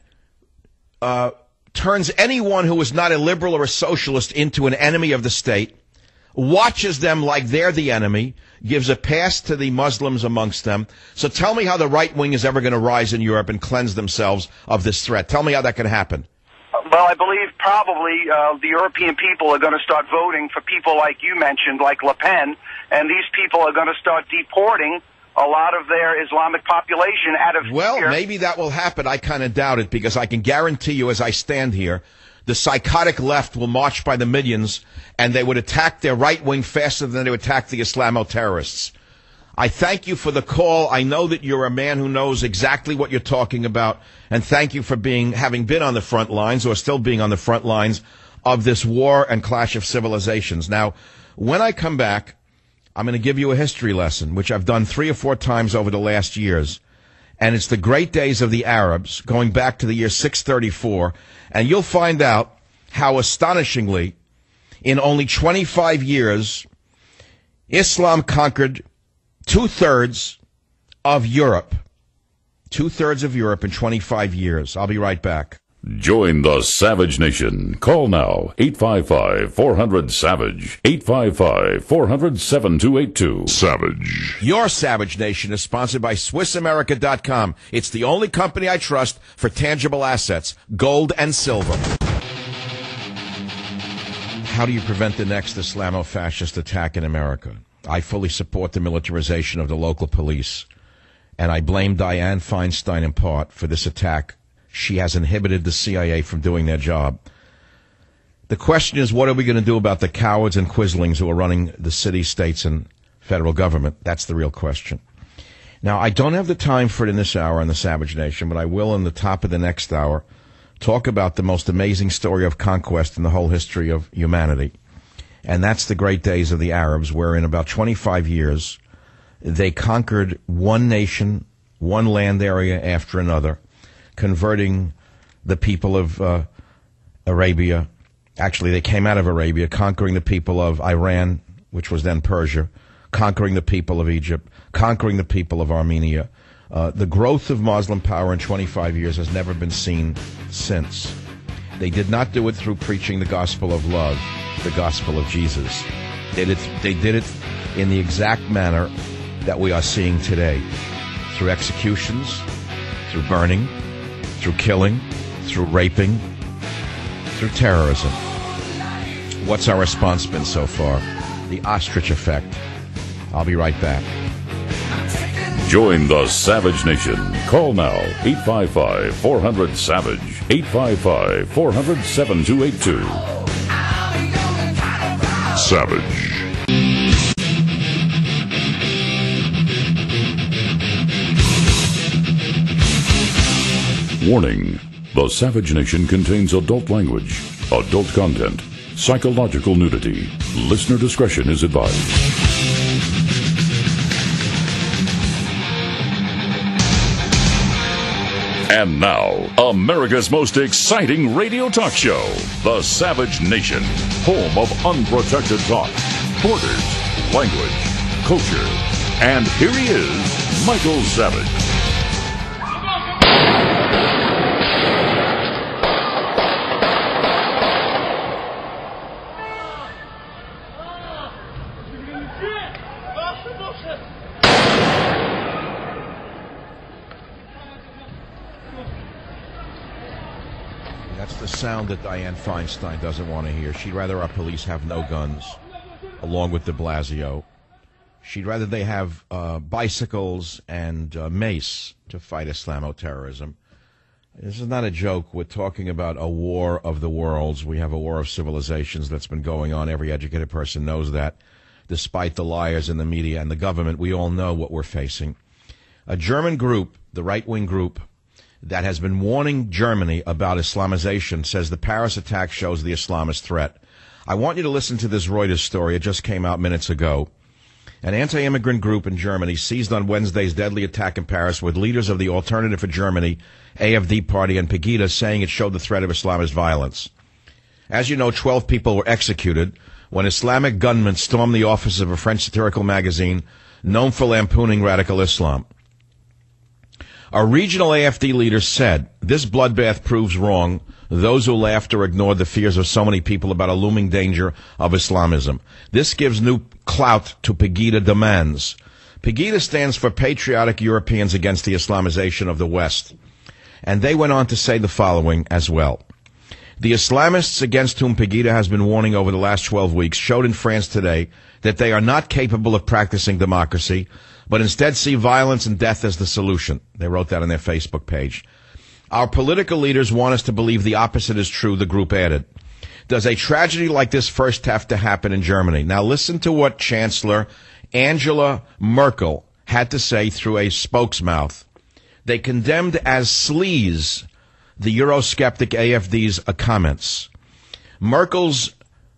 uh, turns anyone who is not a liberal or a socialist into an enemy of the state, watches them like they're the enemy, gives a pass to the Muslims amongst them. So tell me how the right wing is ever going to rise in Europe and cleanse themselves of this threat. Tell me how that can happen. Well, I believe probably uh, the European people are going to start voting for people like you mentioned, like Le Pen, and these people are going to start deporting a lot of their Islamic population out of Well, here. Maybe that will happen. I kind of doubt it, because I can guarantee you as I stand here, the psychotic left will march by the millions, and they would attack their right wing faster than they would attack the Islamo-terrorists. I thank you for the call. I know that you're a man who knows exactly what you're talking about, and thank you for being, having been on the front lines, or still being on the front lines of this war and clash of civilizations. Now, when I come back, I'm going to give you a history lesson, which I've done three or four times over the last years, and it's the great days of the Arabs, going back to the year six thirty-four, and you'll find out how astonishingly, in only twenty-five years, Islam conquered two-thirds of Europe. Two-thirds of Europe in twenty-five years. I'll be right back. Join the Savage Nation. Call now, eight five five, four hundred, SAVAGE, eight five five, four hundred, seven two eight two. Savage. Your Savage Nation is sponsored by Swiss America dot com. It's the only company I trust for tangible assets, gold and silver. How do you prevent the next Islamo-fascist attack in America? I fully support the militarization of the local police, and I blame Dianne Feinstein in part for this attack. She has inhibited the C I A from doing their job. The question is, what are we going to do about the cowards and quislings who are running the city, states, and federal government? That's the real question. Now, I don't have the time for it in this hour on the Savage Nation, but I will in the top of the next hour talk about the most amazing story of conquest in the whole history of humanity. And that's the great days of the Arabs, where in about twenty-five years, they conquered one nation, one land area after another, converting the people of uh, Arabia. Actually, they came out of Arabia, conquering the people of Iran, which was then Persia, conquering the people of Egypt, conquering the people of Armenia. Uh, the growth of Muslim power in twenty-five years has never been seen since. They did not do it through preaching the gospel of love, the gospel of Jesus. They did, they did it in the exact manner that we are seeing today, through executions, through burning, through killing, through raping, through terrorism. What's our response been so far? The ostrich effect. I'll be right back. Join the Savage Nation. Call now, eight five five, four hundred, SAVAGE, eight five five, four hundred, seven two eight two. Savage. Warning. The Savage Nation contains adult language, adult content, psychological nudity. Listener discretion is advised. And now, America's most exciting radio talk show, The Savage Nation, home of unprotected talk, borders, language, culture. And here he is, Michael Savage. That's the sound that Dianne Feinstein doesn't want to hear. She'd rather our police have no guns, along with de Blasio. She'd rather they have uh, bicycles and uh, mace to fight Islamo-terrorism. This is not a joke. We're talking about a war of the worlds. We have a war of civilizations that's been going on. Every educated person knows that. Despite the liars in the media and the government, we all know what we're facing. A German group, the right-wing group, that has been warning Germany about Islamization says the Paris attack shows the Islamist threat. I want you to listen to this Reuters story. It just came out minutes ago. An anti-immigrant group in Germany seized on Wednesday's deadly attack in Paris with leaders of the Alternative for Germany, A F D party, and Pegida saying it showed the threat of Islamist violence. As you know, twelve people were executed when Islamic gunmen stormed the office of a French satirical magazine known for lampooning radical Islam. A regional A F D leader said, "This bloodbath proves wrong those who laughed or ignored the fears of so many people about a looming danger of Islamism. This gives new clout to Pegida demands." Pegida stands for Patriotic Europeans Against the Islamization of the West. And they went on to say the following as well. The Islamists against whom Pegida has been warning over the last twelve weeks showed in France today that they are not capable of practicing democracy, but instead see violence and death as the solution. They wrote that on their Facebook page. Our political leaders want us to believe the opposite is true, the group added. Does a tragedy like this first have to happen in Germany? Now listen to what Chancellor Angela Merkel had to say through a spokesmouth. They condemned as sleaze the Eurosceptic A F D's comments. Merkel's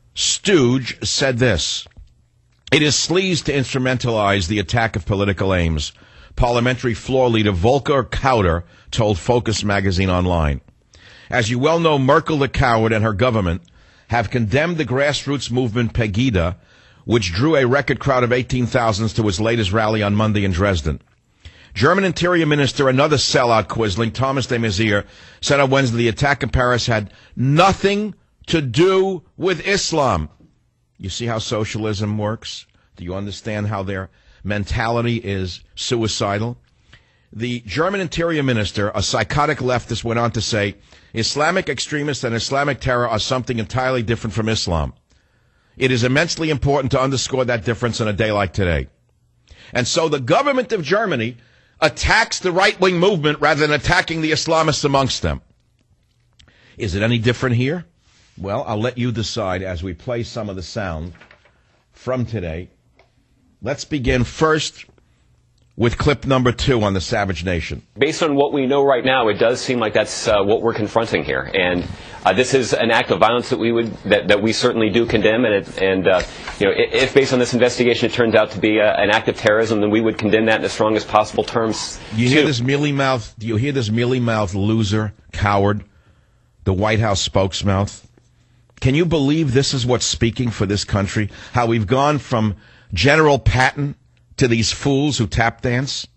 stooge said this: "It is sleaze to instrumentalize the attack of political aims," parliamentary floor leader Volker Kauder told Focus magazine online. As you well know, Merkel the coward and her government have condemned the grassroots movement Pegida, which drew a record crowd of eighteen thousand to its latest rally on Monday in Dresden. German Interior Minister, another sellout Quisling, Thomas de Maizière, said on Wednesday the attack in Paris had nothing to do with Islam. You see how socialism works? Do you understand how their mentality is suicidal? The German Interior Minister, a psychotic leftist, went on to say, Islamic extremists and Islamic terror are something entirely different from Islam. It is immensely important to underscore that difference on a day like today. And so the government of Germany attacks the right-wing movement rather than attacking the Islamists amongst them. Is it any different here? Well, I'll let you decide as we play some of the sound from today. Let's begin first with clip number two on the Savage Nation. Based on what we know right now, it does seem like that's uh, what we're confronting here, and uh, this is an act of violence that we would that, that we certainly do condemn. And it, and uh, you know, if based on this investigation it turns out to be uh, an act of terrorism, then we would condemn that in the strongest possible terms. You hear this mealy mouth? Do you hear this mealy mouth loser, coward, the White House spokesmouth? Can you believe this is what's speaking for this country? How we've gone from General Patton to these fools who tap dance?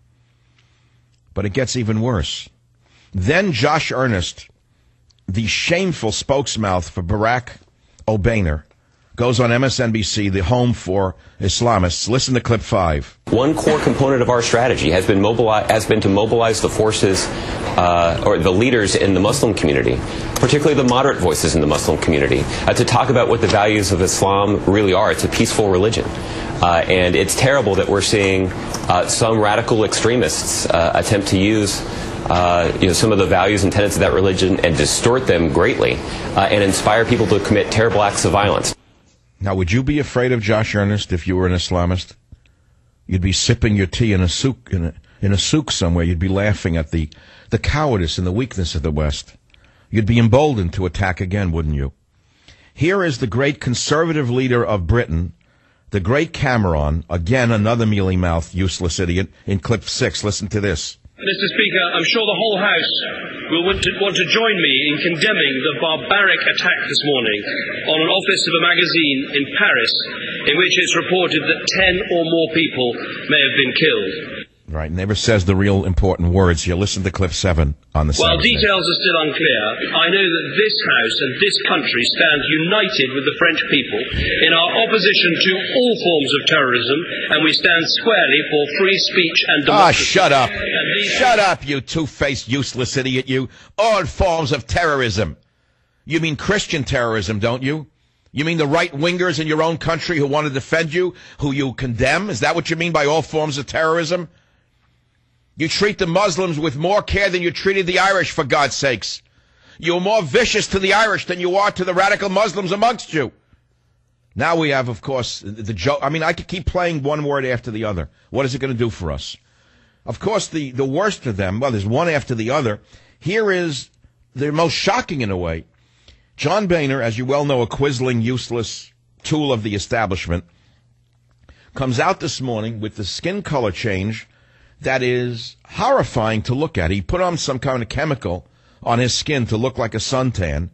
But it gets even worse. Then Josh Earnest, the shameful spokesmouth for Barack Obama, goes on M S N B C, the home for Islamists. Listen to clip five. One core component of our strategy has been mobilize, has been to mobilize the forces uh, or the leaders in the Muslim community, particularly the moderate voices in the Muslim community, uh, to talk about what the values of Islam really are. It's a peaceful religion. Uh, and it's terrible that we're seeing uh, some radical extremists uh, attempt to use uh, you know, some of the values and tenets of that religion and distort them greatly uh, and inspire people to commit terrible acts of violence. Now, would you be afraid of Josh Earnest if you were an Islamist? You'd be sipping your tea in a souk, in a, in a souk somewhere. You'd be laughing at the, the cowardice and the weakness of the West. You'd be emboldened to attack again, wouldn't you? Here is the great conservative leader of Britain, the great Cameron, again another mealy-mouthed, useless idiot, in clip six. Listen to this. Mister Speaker, I'm sure the whole House will want to, want to join me in condemning the barbaric attack this morning on an office of a magazine in Paris, in which it's reported that ten or more people may have been killed. Right, never says the real important words. You listen to clip seven on the While Saturday. details are still unclear, I know that this House and this country stands united with the French people in our opposition to all forms of terrorism, and we stand squarely for free speech and Ah, democracy. shut up. these- Shut up, you two-faced, useless idiot, you. All forms of terrorism. You mean Christian terrorism, don't you? You mean the right-wingers in your own country who want to defend you, who you condemn? Is that what you mean by all forms of terrorism? You treat the Muslims with more care than you treated the Irish, for God's sakes. You're more vicious to the Irish than you are to the radical Muslims amongst you. Now we have, of course, the joke. I mean, I could keep playing one word after the other. What is it going to do for us? Of course, the, the worst of them, well, there's one after the other. Here is the most shocking in a way. John Boehner, as you well know, a quisling, useless tool of the establishment, comes out this morning with the skin color change that is horrifying to look at. He put on some kind of chemical on his skin to look like a suntan,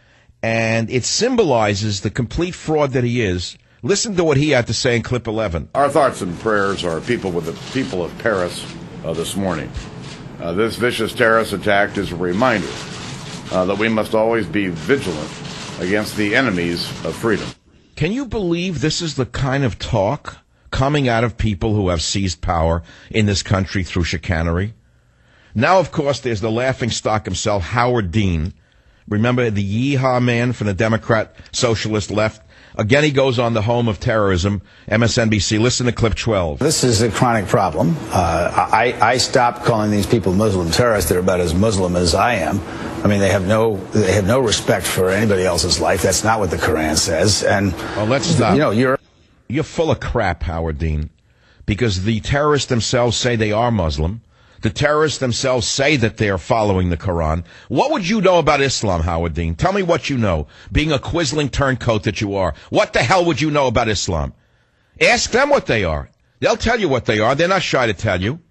and it symbolizes the complete fraud that he is. Listen to what he had to say in clip eleven. Our thoughts and prayers are people with the people of Paris uh, this morning. Uh, this vicious terrorist attack is a reminder uh, that we must always be vigilant against the enemies of freedom. Can you believe this is the kind of talk coming out of people who have seized power in this country through chicanery? Now, of course, there's the laughingstock himself, Howard Dean. Remember the yeehaw man from the Democrat Socialist left? Again, he goes on the home of terrorism, M S N B C. Listen to clip twelve. This is a chronic problem. Uh, I, I stopped calling these people Muslim terrorists. They're about as Muslim as I am. I mean, they have no they have no respect for anybody else's life. That's not what the Quran says. And oh, let's stop. You know, you're you're full of crap, Howard Dean, because the terrorists themselves say they are Muslim. The terrorists themselves say that they are following the Quran. What would you know about Islam, Howard Dean? Tell me what you know, being a quisling turncoat that you are. What the hell would you know about Islam? Ask them what they are. They'll tell you what they are. They're not shy to tell you.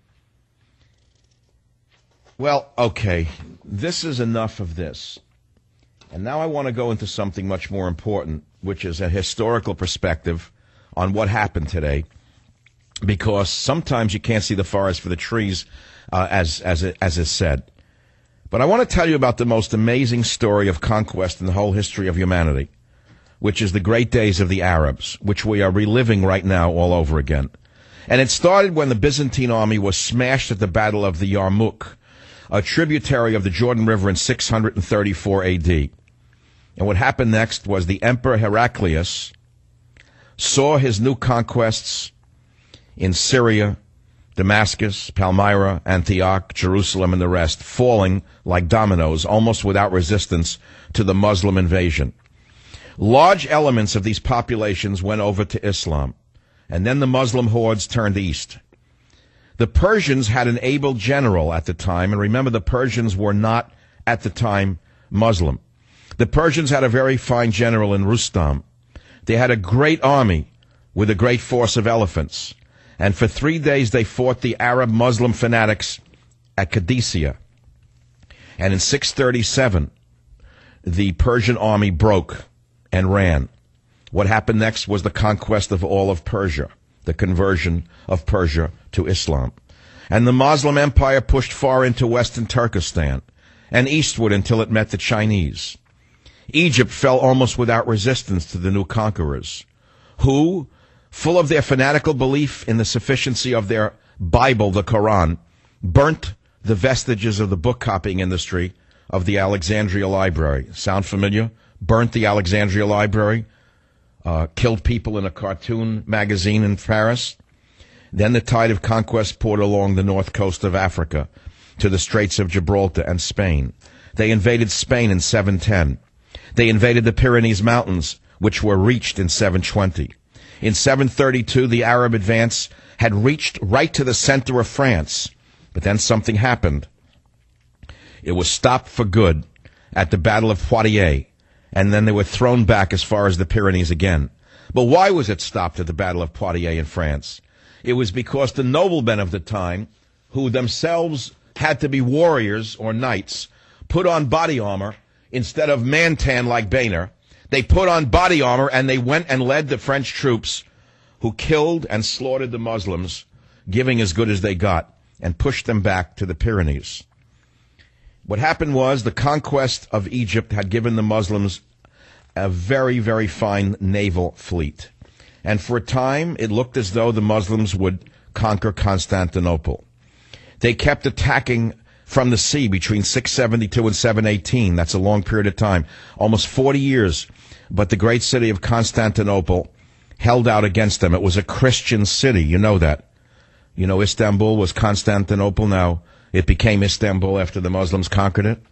Well, okay, this is enough of this. And now I want to go into something much more important, which is a historical perspective on what happened today. Because sometimes you can't see the forest for the trees, uh, as as it, as is said. But I want to tell you about the most amazing story of conquest in the whole history of humanity, which is the great days of the Arabs, which we are reliving right now all over again. And it started when the Byzantine army was smashed at the Battle of the Yarmouk, a tributary of the Jordan River in six hundred thirty-four A D. And what happened next was the Emperor Heraclius saw his new conquests in Syria, Damascus, Palmyra, Antioch, Jerusalem, and the rest, falling like dominoes, almost without resistance, to the Muslim invasion. Large elements of these populations went over to Islam, and then the Muslim hordes turned east. The Persians had an able general at the time, and remember, the Persians were not, at the time, Muslim. The Persians had a very fine general in Rustam. They had a great army with a great force of elephants. And for three days they fought the Arab Muslim fanatics at Qadisiyah. And in six thirty-seven, the Persian army broke and ran. What happened next was the conquest of all of Persia, the conversion of Persia to Islam. And the Muslim empire pushed far into western Turkestan and eastward until it met the Chinese. Egypt fell almost without resistance to the new conquerors, who, full of their fanatical belief in the sufficiency of their Bible, the Quran, burnt the vestiges of the book-copying industry of the Alexandria Library. Sound familiar? Burnt the Alexandria Library, uh, killed people in a cartoon magazine in Paris. Then the tide of conquest poured along the north coast of Africa to the Straits of Gibraltar and Spain. They invaded Spain in seven ten. They invaded the Pyrenees Mountains, which were reached in seven twenty. In seven thirty-two, the Arab advance had reached right to the center of France. But then something happened. It was stopped for good at the Battle of Poitiers, and then they were thrown back as far as the Pyrenees again. But why was it stopped at the Battle of Poitiers in France? It was because the noblemen of the time, who themselves had to be warriors or knights, put on body armor instead of man-tan like Boehner. They put on body armor and they went and led the French troops who killed and slaughtered the Muslims, giving as good as they got, and pushed them back to the Pyrenees. What happened was the conquest of Egypt had given the Muslims a very, very fine naval fleet. And for a time, it looked as though the Muslims would conquer Constantinople. They kept attacking from the sea between six seventy-two and seven eighteen. That's a long period of time, almost forty years. But the great city of Constantinople held out against them. It was a Christian city. You know that. You know, Istanbul was Constantinople. Now it became Istanbul after the Muslims conquered it.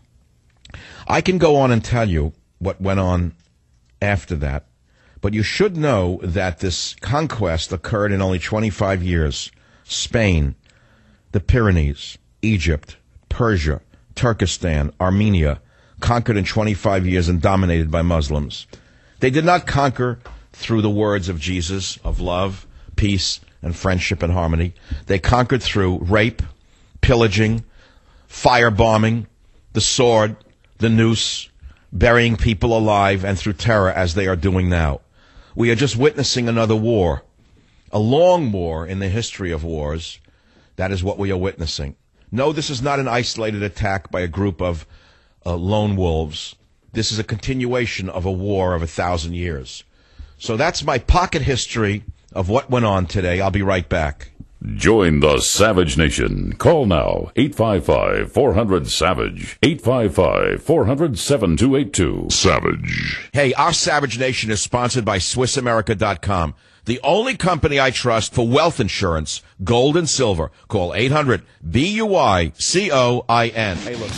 I can go on and tell you what went on after that. But you should know that this conquest occurred in only twenty-five years. Spain, the Pyrenees, Egypt, Persia, Turkestan, Armenia, conquered in twenty-five years and dominated by Muslims. They did not conquer through the words of Jesus, of love, peace, and friendship and harmony. They conquered through rape, pillaging, firebombing, the sword, the noose, burying people alive, and through terror, as they are doing now. We are just witnessing another war, a long war in the history of wars. That is what we are witnessing. No, this is not an isolated attack by a group of uh, lone wolves. This is a continuation of a war of a thousand years. So that's my pocket history of what went on today. I'll be right back. Join the Savage Nation. Call now, eight five five, four hundred, SAVAGE, eight five five, four hundred, seven two eight two. Savage. Hey, our Savage Nation is sponsored by Swiss America dot com, the only company I trust for wealth insurance, gold and silver. Call eight hundred, B U I C O I N. Hey, look.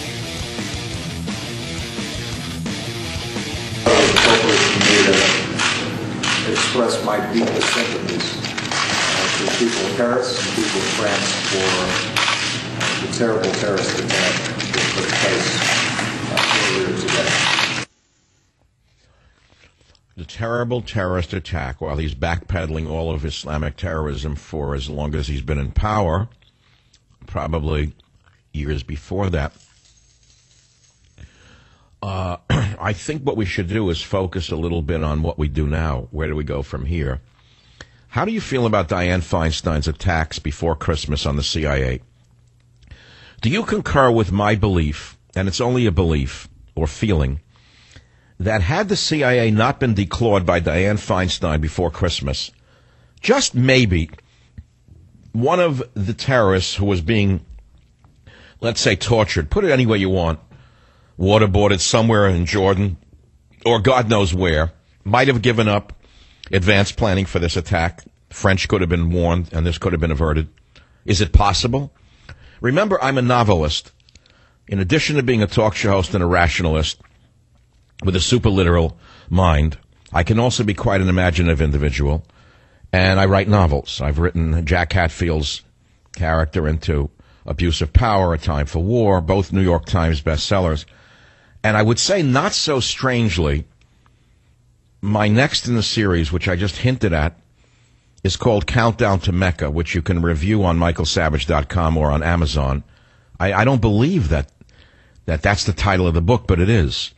Express my deepest sympathies uh, to the people of Paris and people of France for uh, the terrible terrorist attack that took place uh, earlier today. The terrible terrorist attack, while he's backpedaling all of Islamic terrorism for as long as he's been in power, probably years before that. Uh, I think what we should do is focus a little bit on what we do now. Where do we go from here? How do you feel about Dianne Feinstein's attacks before Christmas on the C I A? Do you concur with my belief, and it's only a belief or feeling, that had the C I A not been declawed by Dianne Feinstein before Christmas, just maybe one of the terrorists who was being, let's say, tortured, put it any way you want, waterboarded somewhere in Jordan, or God knows where, might have given up advanced planning for this attack. French could have been warned, and this could have been averted. Is it possible? Remember, I'm a novelist. In addition to being a talk show host and a rationalist with a super literal mind, I can also be quite an imaginative individual, and I write novels. I've written Jack Hatfield's character into Abuse of Power, A Time for War, both New York Times bestsellers. And I would say, not so strangely, my next in the series, which I just hinted at, is called Countdown to Mecca, which you can review on Michael Savage dot com or on Amazon. I, I don't believe that, that that's the title of the book, but it is.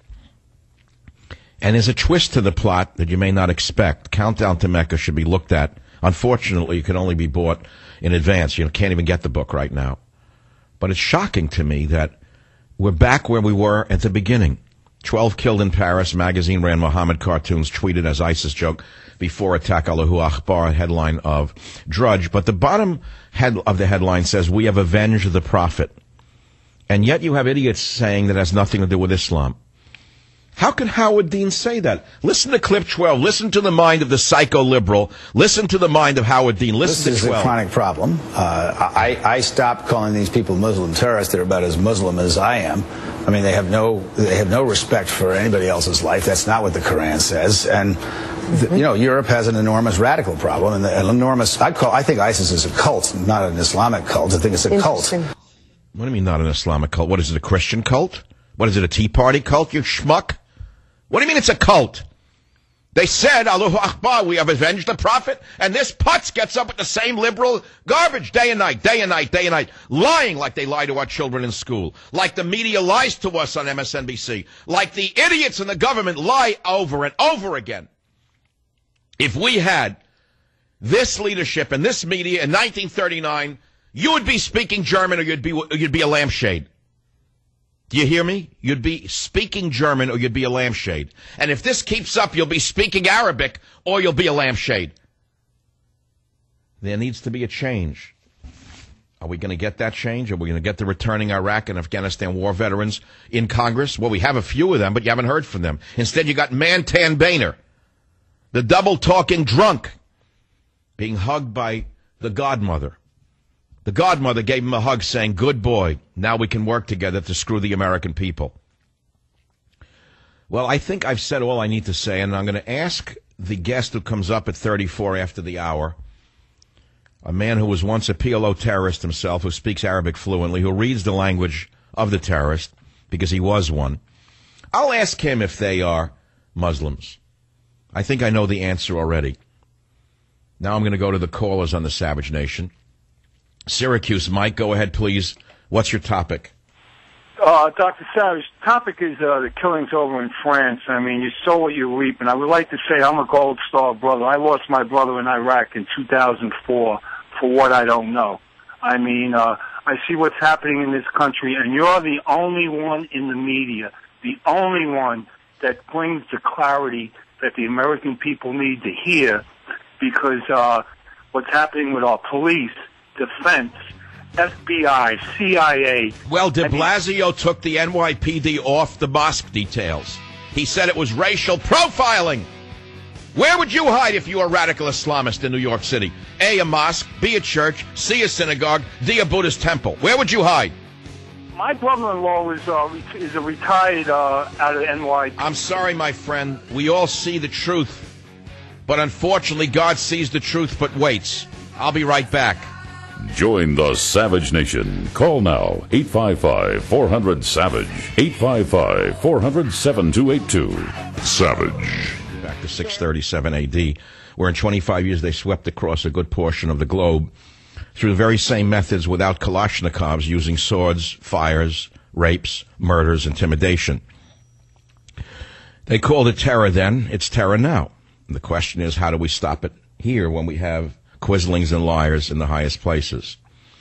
And there's a twist to the plot that you may not expect. Countdown to Mecca should be looked at. Unfortunately, it can only be bought in advance. You can't even get the book right now. But it's shocking to me that we're back where we were at the beginning. Twelve killed in Paris. Magazine ran Mohammed cartoons, tweeted as ISIS joke before attack. Allahu Akbar, headline of Drudge. But the bottom head of the headline says, "We have avenged the Prophet." And yet you have idiots saying that has nothing to do with Islam. How can Howard Dean say that? Listen to clip twelve. Listen to the mind of the psycho-liberal. Listen to the mind of Howard Dean. Listen this to twelve. This is a chronic problem. Uh, I, I stopped calling these people Muslim terrorists. They're about as Muslim as I am. I mean, they have no they have no respect for anybody else's life. That's not what the Quran says. And the, you know, Europe has an enormous radical problem, and an enormous. I call I think ISIS is a cult, not an Islamic cult. I think it's a cult. What do you mean, not an Islamic cult? What is it? A Christian cult? What is it? A Tea Party cult? You schmuck. What do you mean it's a cult? They said, Allahu Akbar, we have avenged the Prophet, and this putz gets up with the same liberal garbage day and night, day and night, day and night, lying like they lie to our children in school, like the media lies to us on M S N B C, like the idiots in the government lie over and over again. If we had this leadership and this media in nineteen thirty-nine, you would be speaking German or you'd be, or you'd be a lampshade. Do you hear me? You'd be speaking German or you'd be a lampshade. And if this keeps up, you'll be speaking Arabic or you'll be a lampshade. There needs to be a change. Are we going to get that change? Are we going to get the returning Iraq and Afghanistan war veterans in Congress? Well, we have a few of them, but you haven't heard from them. Instead, you got Mantan Boehner, the double-talking drunk, being hugged by the godmother. The godmother gave him a hug saying, good boy, now we can work together to screw the American people. Well, I think I've said all I need to say, and I'm going to ask the guest who comes up at thirty-four after the hour, a man who was once a P L O terrorist himself, who speaks Arabic fluently, who reads the language of the terrorist, because he was one. I'll ask him if they are Muslims. I think I know the answer already. Now I'm going to go to the callers on the Savage Nation. Syracuse, Mike, go ahead, please. What's your topic? Uh, Doctor Savage, the topic is uh, the killings over in France. I mean, you sow what you reap, and I would like to say I'm a Gold Star brother. I lost my brother in Iraq in two thousand four for what I don't know. I mean, uh, I see what's happening in this country, and you're the only one in the media, the only one that brings the clarity that the American people need to hear, because uh, what's happening with our police, defense, F B I, C I A. Well, de Blasio took the N Y P D off the mosque details. He said it was racial profiling. Where would you hide if you were a radical Islamist in New York City? A, a mosque, B, a church, C, a synagogue, D, a Buddhist temple. Where would you hide? My brother-in-law is, uh, is a retired uh, out of N Y P D. I'm sorry, my friend. We all see the truth. But unfortunately, God sees the truth but waits. I'll be right back. Join the Savage Nation. Call now, eight five five, four hundred, SAVAGE, eight five five, four hundred, seven two eight two. Savage. Back to six thirty-seven A D, where in twenty-five years they swept across a good portion of the globe through the very same methods without Kalashnikovs, using swords, fires, rapes, murders, intimidation. They called it terror then. It's terror now. And the question is, how do we stop it here when we have quislings and liars in the highest places?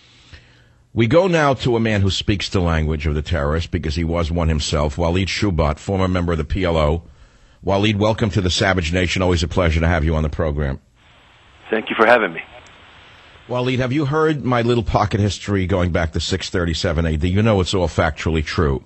We go now to a man who speaks the language of the terrorists, because he was one himself, Walid Shoebat, former member of the P L O. Walid, welcome to the Savage Nation. Always a pleasure to have you on the program. Thank you for having me. Walid, have you heard my little pocket history going back to six thirty-seven A D? You know it's all factually true.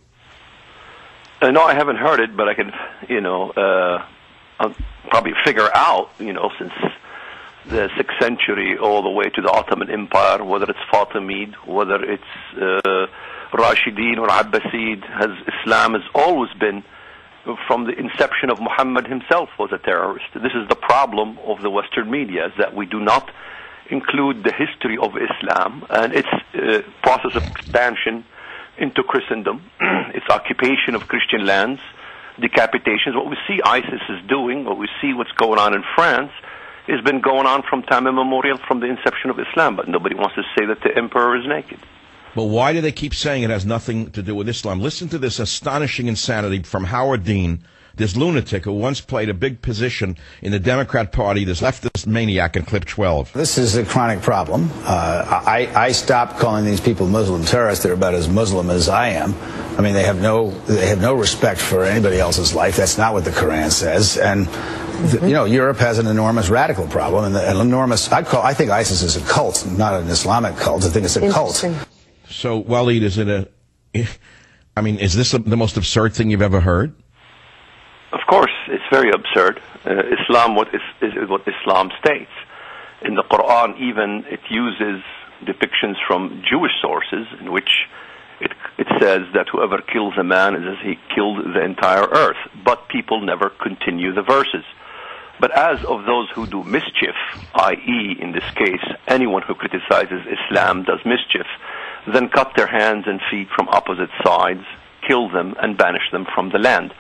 Uh, no, I haven't heard it, but I can, you know, uh, I'll probably figure out, you know, since the sixth century all the way to the Ottoman Empire, whether it's Fatimid, whether it's uh, Rashidin or Abbasid, has Islam has always been, from the inception of Muhammad himself, was a terrorist. This is the problem of the Western media, is that we do not include the history of Islam and its uh, process of expansion into Christendom, its occupation of Christian lands, decapitations. What we see ISIS is doing, what we see what's going on in France, has been going on from time immemorial, from the inception of Islam, but nobody wants to say that the emperor is naked. But why do they keep saying it has nothing to do with Islam? Listen to this astonishing insanity from Howard Dean, this lunatic who once played a big position in the Democrat Party, this leftist maniac in clip twelve. This is a chronic problem. Uh, I, I stopped calling these people Muslim terrorists. They're about as Muslim as I am. I mean, they have no they have no respect for anybody else's life. That's not what the Quran says. And the, you know, Europe has an enormous radical problem, and an enormous. I call I think ISIS is a cult, not an Islamic cult. I think it's a cult. So, Walid, is it a? I mean, is this a, the most absurd thing you've ever heard? Of course, it's very absurd. Uh, Islam, what is, is what Islam states in the Quran. Even it uses depictions from Jewish sources in which it it says that whoever kills a man is as he killed the entire earth. But people never continue the verses. But as of those who do mischief, that is, in this case, anyone who criticizes Islam does mischief, then cut their hands and feet from opposite sides, kill them, and banish them from the land.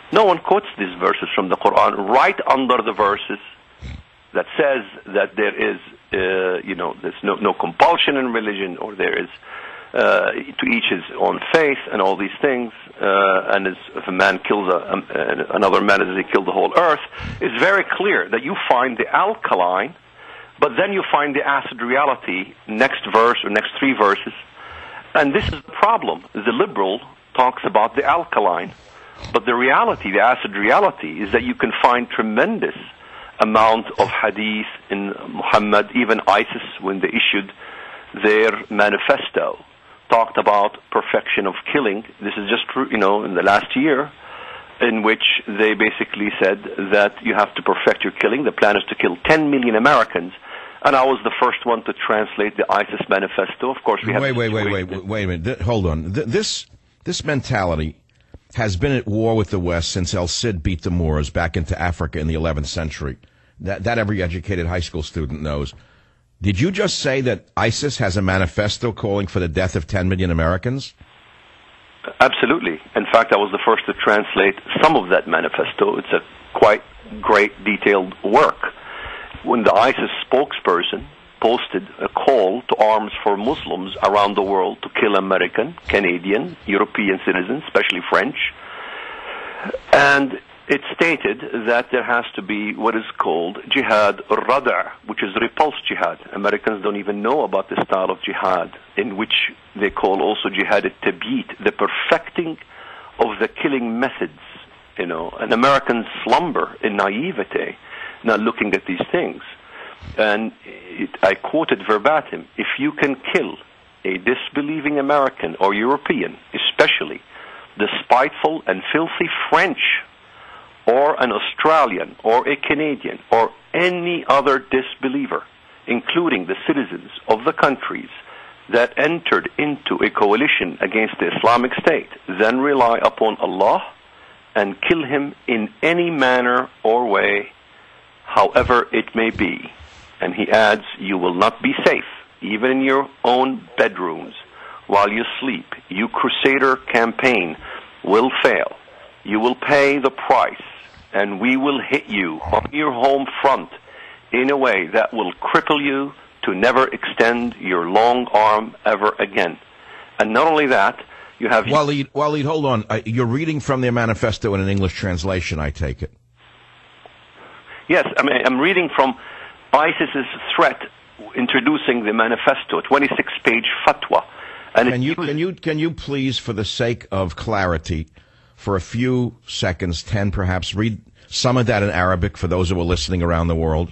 No one quotes these verses from the Quran right under the verses that says that there is, uh, you know, there's no, no compulsion in religion, or there is uh, to each his own faith, and all these things. Uh, and as, if a man kills a, um, another man as he killed the whole earth, it's very clear that you find the alkaline, but then you find the acid reality next verse or next three verses. And this is the problem. The liberal talks about the alkaline, but the reality, the acid reality, is that you can find tremendous amount of hadith in Muhammad. Even ISIS, when they issued their manifesto, talked about perfection of killing. This is just, you know, in the last year, in which they basically said that you have to perfect your killing. The plan is to kill ten million Americans. And I was the first one to translate the ISIS manifesto. Of course, we have... Wait, wait, wait, wait, wait, wait a minute. Th- hold on. Th- this, this mentality has been at war with the West since El Cid beat the Moors back into Africa in the eleventh century. That, that every educated high school student knows. Did you just say that ISIS has a manifesto calling for the death of ten million Americans? Absolutely. In fact, I was the first to translate some of that manifesto. It's a quite great, detailed work. When the ISIS spokesperson posted a call to arms for Muslims around the world to kill American, Canadian, European citizens, especially French, and it stated that there has to be what is called jihad rada, which is repulse jihad. Americans don't even know about this style of jihad, in which they call also jihad al-tabyit, the perfecting of the killing methods. You know, and Americans slumber in naivete, not looking at these things. And it, I quoted verbatim, if you can kill a disbelieving American or European, especially the spiteful and filthy French, or an Australian, or a Canadian, or any other disbeliever, including the citizens of the countries that entered into a coalition against the Islamic State, then rely upon Allah and kill him in any manner or way, however it may be. And he adds, you will not be safe, even in your own bedrooms, while you sleep. Your crusader campaign will fail. You will pay the price, and we will hit you on your home front in a way that will cripple you to never extend your long arm ever again. And not only that, you have... Waleed, Waleed, hold on. Uh, you're reading from their manifesto in an English translation, I take it. Yes, I mean, I'm reading from ISIS's threat introducing the manifesto, a twenty-six page fatwa. And can you, can you, can you please, for the sake of clarity, for a few seconds, ten perhaps, read some of that in Arabic for those who are listening around the world?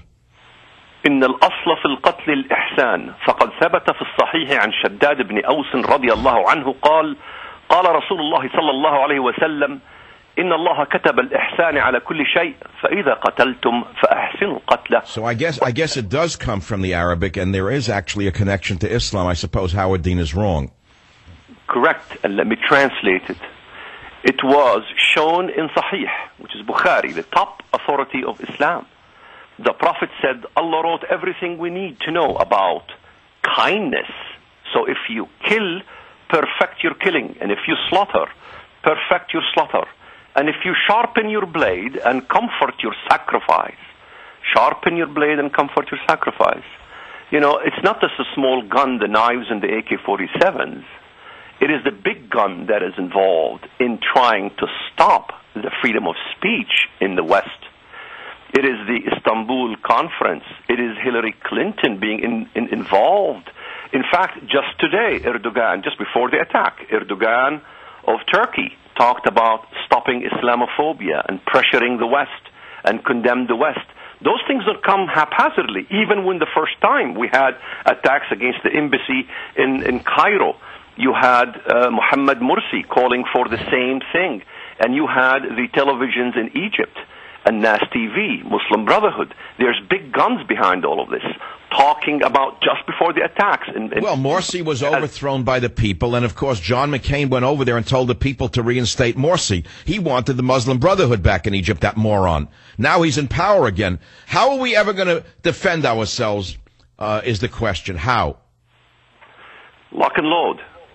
إن الأصل في القتل الإحسان فقد ثبت في الصحيح عن شداد بن أوس رضي الله عنه قال قال رسول الله صلى الله عليه وسلم إن الله كتب الإحسان على كل شيء فإذا قتلتم فأحسنوا قتله. So I guess I guess it does come from the Arabic, and there is actually a connection to Islam. I suppose Howard Dean is wrong. Correct, and let me translate it. It was shown in Sahih, which is Bukhari, the top authority of Islam. The Prophet said, Allah wrote everything we need to know about kindness. So if you kill, perfect your killing. And if you slaughter, perfect your slaughter. And if you sharpen your blade and comfort your sacrifice, sharpen your blade and comfort your sacrifice. You know, it's not just a small gun, the knives and the A K forty-sevens. It is the big gun that is involved in trying to stop the freedom of speech in the West. It is the Istanbul conference. It is Hillary Clinton being in, in, involved. In fact, just today, Erdogan, just before the attack, Erdogan of Turkey talked about stopping Islamophobia and pressuring the West and condemned the West. Those things don't come haphazardly. Even when the first time we had attacks against the embassy in, in Cairo, you had uh, Mohammed Morsi calling for the same thing. And you had the televisions in Egypt and N A S T V, Muslim Brotherhood. There's big guns behind all of this, talking about just before the attacks. And, and well, Morsi was overthrown by the people, and of course John McCain went over there and told the people to reinstate Morsi. He wanted the Muslim Brotherhood back in Egypt, that moron. Now he's in power again. How are we ever going to defend ourselves, uh, is the question. How? Lock and load.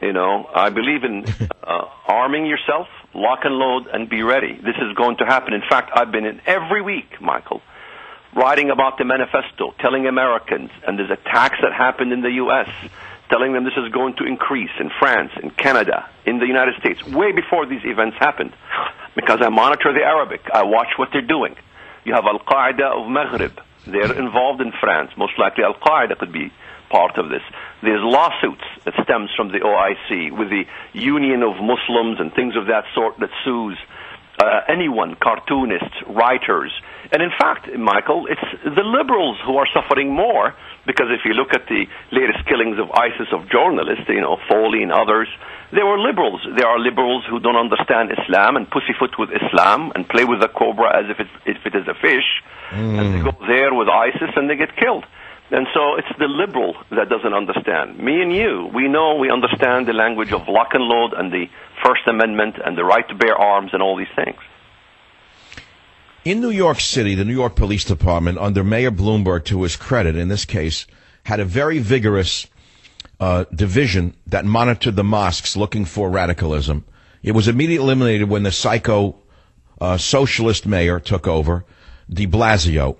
You know, I believe in uh, arming yourself, lock and load, and be ready. This is going to happen. In fact, I've been in every week, Michael, writing about the manifesto, telling Americans, and there's attacks that happened in the U S, telling them this is going to increase in France, in Canada, in the United States, way before these events happened. Because I monitor the Arabic. I watch what they're doing. You have Al-Qaeda of Maghrib. They're involved in France. Most likely Al-Qaeda could be part of this. There's lawsuits that stems from the O I C with the Union of Muslims and things of that sort that sues uh, anyone, cartoonists, writers. And in fact, Michael, it's the liberals who are suffering more, because if you look at the latest killings of ISIS of journalists, you know, Foley and others, they were liberals. There are liberals who don't understand Islam and pussyfoot with Islam and play with the cobra as if it, if it is a fish, mm. and they go there with ISIS and they get killed. And so it's the liberal that doesn't understand. Me and you, we know, we understand the language of lock and load and the First Amendment and the right to bear arms and all these things. In New York City, the New York Police Department, under Mayor Bloomberg, to his credit in this case, had a very vigorous uh, division that monitored the mosques looking for radicalism. It was immediately eliminated when the psycho uh, socialist mayor took over, de Blasio.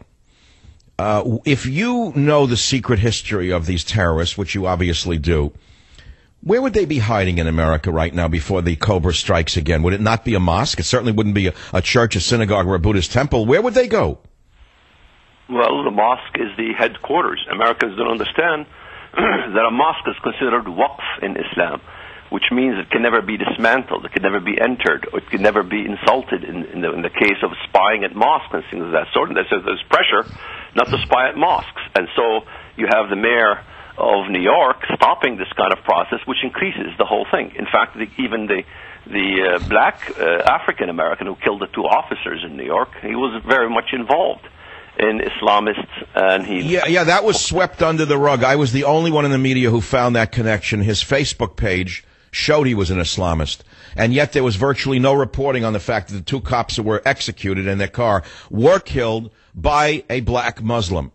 Uh, if you know the secret history of these terrorists, which you obviously do, where would they be hiding in America right now before the Cobra strikes again? Would it not be a mosque? It certainly wouldn't be a, a church, a synagogue, or a Buddhist temple. Where would they go? Well, the mosque is the headquarters. Americans don't understand that a mosque is considered waqf in Islam, which means it can never be dismantled, it can never be entered, or it can never be insulted in, in, the, in the case of spying at mosques and things of that sort. And there's, there's pressure not to spy at mosques. And so you have the mayor of New York stopping this kind of process, which increases the whole thing. In fact, the, even the the uh, black uh, African American who killed the two officers in New York, he was very much involved in Islamists, and he yeah yeah that was swept under the rug. I was the only one in the media who found that connection. His Facebook page showed he was an Islamist, and yet there was virtually no reporting on the fact that the two cops who were executed in their car were killed by a black Muslim.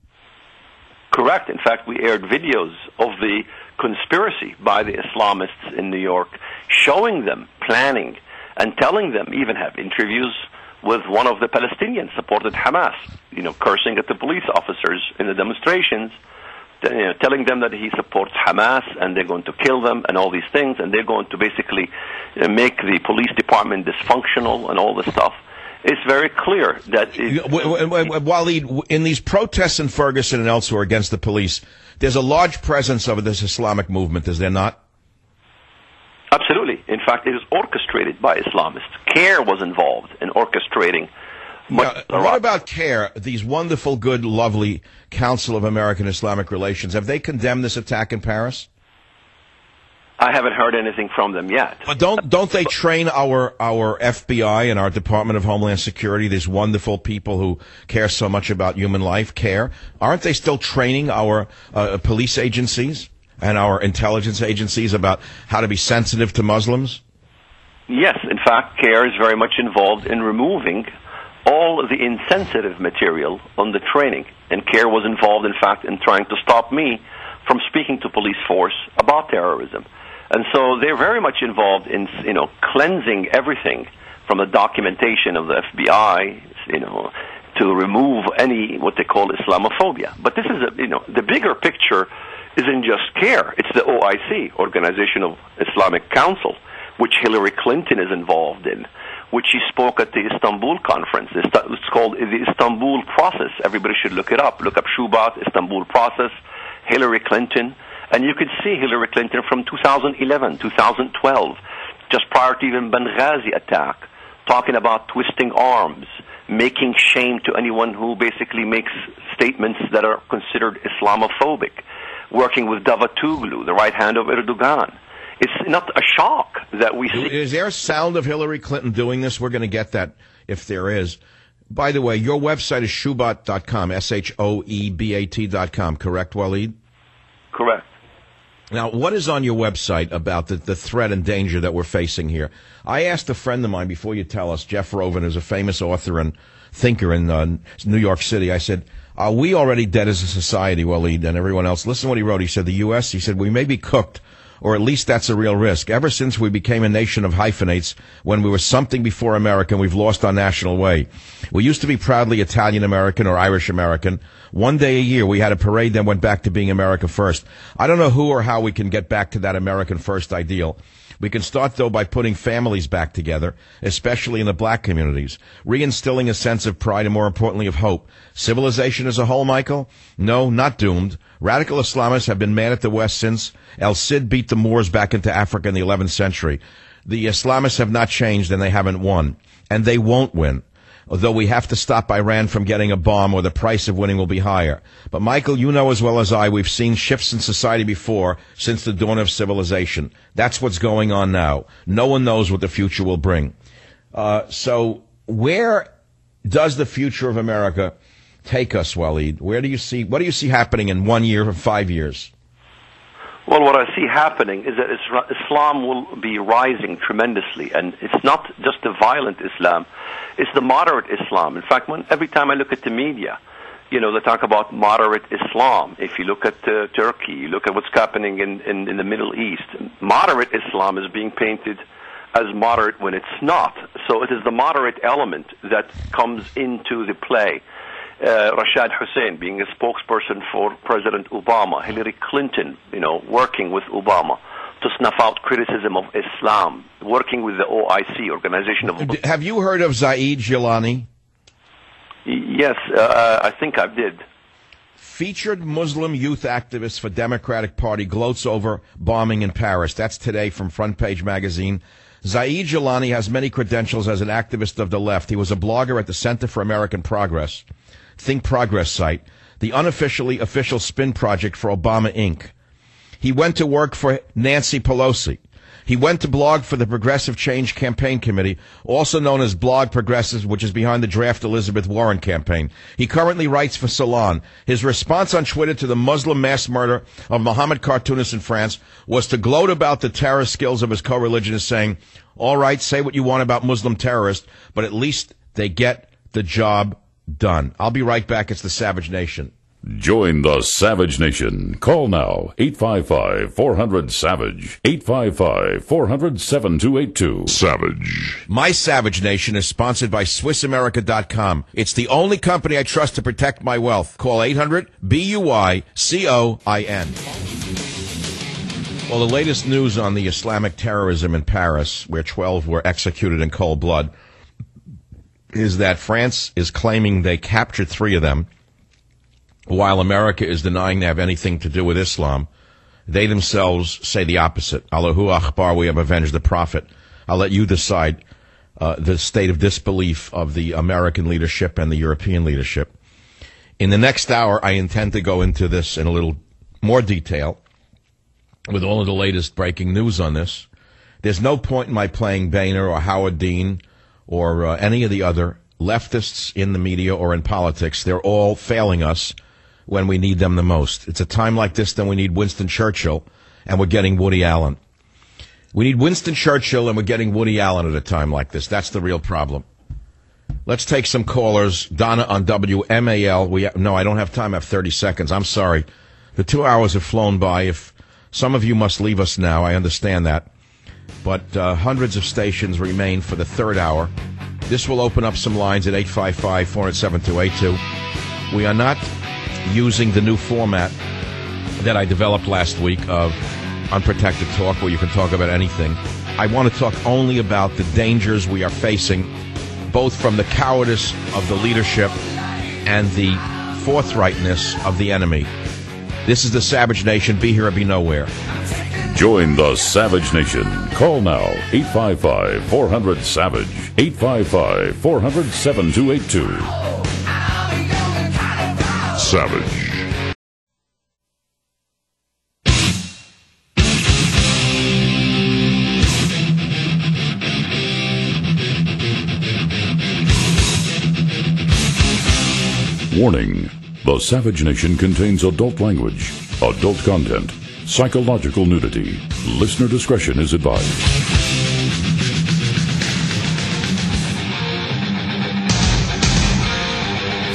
Correct. In fact, we aired videos of the conspiracy by the Islamists in New York, showing them planning and telling them, even have interviews with one of the Palestinian-supported Hamas, you know, cursing at the police officers in the demonstrations, you know, telling them that he supports Hamas and they're going to kill them and all these things, and they're going to basically uh, make the police department dysfunctional and all this stuff. It's very clear that... It, Waleed, in these protests in Ferguson and elsewhere against the police, there's a large presence of this Islamic movement, is there not? Absolutely. In fact, it is orchestrated by Islamists. CARE was involved in orchestrating... Now, what about CARE, these wonderful, good, lovely Council of American Islamic Relations? Have they condemned this attack in Paris? I haven't heard anything from them yet. But don't don't they train our our F B I and our Department of Homeland Security, these wonderful people who care so much about human life, CARE? Aren't they still training our uh, police agencies and our intelligence agencies about how to be sensitive to Muslims? Yes, in fact, CARE is very much involved in removing all of the insensitive material on the training. And CARE was involved, in fact, in trying to stop me from speaking to police force about terrorism. And so they're very much involved in, you know, cleansing everything from the documentation of the F B I, you know, to remove any what they call Islamophobia. But this is, a, you know, the bigger picture isn't just CARE. It's the O I C, Organization of Islamic Council, which Hillary Clinton is involved in, which she spoke at the Istanbul conference. It's called the Istanbul Process. Everybody should look it up. Look up Shubat, Istanbul Process, Hillary Clinton. And you could see Hillary Clinton from two thousand eleven, two thousand twelve, just prior to even Benghazi attack, talking about twisting arms, making shame to anyone who basically makes statements that are considered Islamophobic, working with Davutoglu, the right hand of Erdogan. It's not a shock that we see. Is there a sound of Hillary Clinton doing this? We're going to get that if there is. By the way, your website is shubat dot com, S H O E B A T dot com, correct, Waleed? Correct. Now, what is on your website about the, the threat and danger that we're facing here? I asked a friend of mine, before you tell us, Jeff Rovin, who's a famous author and thinker in uh, New York City, I said, are we already dead as a society, Waleed, and everyone else? Listen to what he wrote. He said, the U S, he said, we may be cooked, or at least that's a real risk. Ever since we became a nation of hyphenates, when we were something before American, we've lost our national way. We used to be proudly Italian-American or Irish-American. One day a year, we had a parade, then went back to being America first. I don't know who or how we can get back to that American first ideal. We can start, though, by putting families back together, especially in the black communities, reinstilling a sense of pride and, more importantly, of hope. Civilization as a whole, Michael? No, not doomed. Radical Islamists have been mad at the West since El Cid beat the Moors back into Africa in the eleventh century. The Islamists have not changed, and they haven't won. And they won't win. Although we have to stop Iran from getting a bomb, or the price of winning will be higher. But, Michael, you know as well as I, we've seen shifts in society before since the dawn of civilization. That's what's going on now. No one knows what the future will bring. Uh, so where does the future of America take us, Waleed? Where do you see, what do you see happening in one year or five years? Well, what I see happening is that Islam will be rising tremendously, and it's not just the violent Islam, it's the moderate Islam. In fact, when, every time I look at the media, you know, they talk about moderate Islam. If you look at uh, Turkey, you look at what's happening in, in, in the Middle East, moderate Islam is being painted as moderate when it's not. So it is the moderate element that comes into the play. Uh, Rashad Hussain being a spokesperson for President Obama, Hillary Clinton, you know, working with Obama to snuff out criticism of Islam, working with the O I C, Organization of... Have you heard of Zaid Jilani? Yes, uh, I think I did. Featured Muslim youth activist for Democratic Party gloats over bombing in Paris. That's today from Front Page Magazine. Zaid Jilani has many credentials as an activist of the left. He was a blogger at the Center for American Progress, Think Progress site, the unofficially official spin project for Obama Incorporated. He went to work for Nancy Pelosi. He went to blog for the Progressive Change Campaign Committee, also known as Blog Progressive, which is behind the draft Elizabeth Warren campaign. He currently writes for Salon. His response on Twitter to the Muslim mass murder of Mohammed cartoonist in France was to gloat about the terror skills of his co-religionists, saying, all right, say what you want about Muslim terrorists, but at least they get the job done. I'll be right back. It's the Savage Nation. Join the Savage Nation. Call now, eight five five, four hundred, SAVAGE, eight five five, four hundred, seven two eight two. Savage. My Savage Nation is sponsored by Swiss America dot com. It's the only company I trust to protect my wealth. Call eight hundred, B U Y C O I N. Well, the latest news on the Islamic terrorism in Paris, where twelve were executed in cold blood, is that France is claiming they captured three of them, while America is denying they have anything to do with Islam. They themselves say the opposite. Allahu Akbar, we have avenged the Prophet. I'll let you decide uh, the state of disbelief of the American leadership and the European leadership. In the next hour, I intend to go into this in a little more detail with all of the latest breaking news on this. There's no point in my playing Boehner or Howard Dean or uh, any of the other leftists in the media or in politics. They're all failing us when we need them the most. It's a time like this that we need Winston Churchill, and we're getting Woody Allen. We need Winston Churchill, and we're getting Woody Allen at a time like this. That's the real problem. Let's take some callers. Donna on W M A L. We No, I don't have time. I have thirty seconds. I'm sorry. The two hours have flown by. If some of you must leave us now, I understand that. But uh, hundreds of stations remain for the third hour. This will open up some lines at eight five five, four zero seven, two eight two. We are not using the new format that I developed last week of unprotected talk, where you can talk about anything. I want to talk only about the dangers we are facing, both from the cowardice of the leadership and the forthrightness of the enemy. This is the Savage Nation. Be here or be nowhere. Join the Savage Nation. Call now, eight five five, four hundred, SAVAGE, eight five five, four hundred, seven two eight two. Savage. Warning. The Savage Nation contains adult language, adult content, psychological nudity. Listener discretion is advised.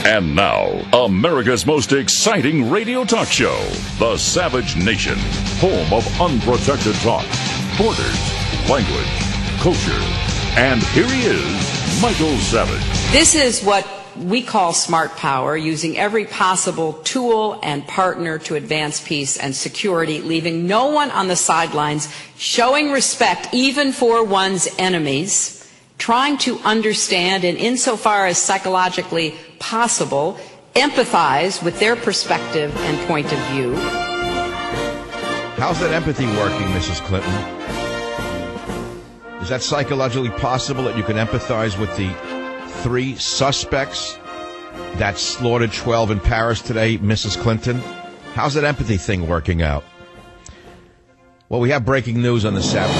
And now, America's most exciting radio talk show, The Savage Nation, home of unprotected talk, borders, language, culture. And here he is, Michael Savage. This is what we call smart power, using every possible tool and partner to advance peace and security, leaving no one on the sidelines, showing respect even for one's enemies, trying to understand and, insofar as psychologically possible, empathize with their perspective and point of view. How's that empathy working, Missus Clinton? Is that psychologically possible that you can empathize with the three suspects that slaughtered twelve in Paris today, Missus Clinton? How's that empathy thing working out? Well, we have breaking news on the Sabbath.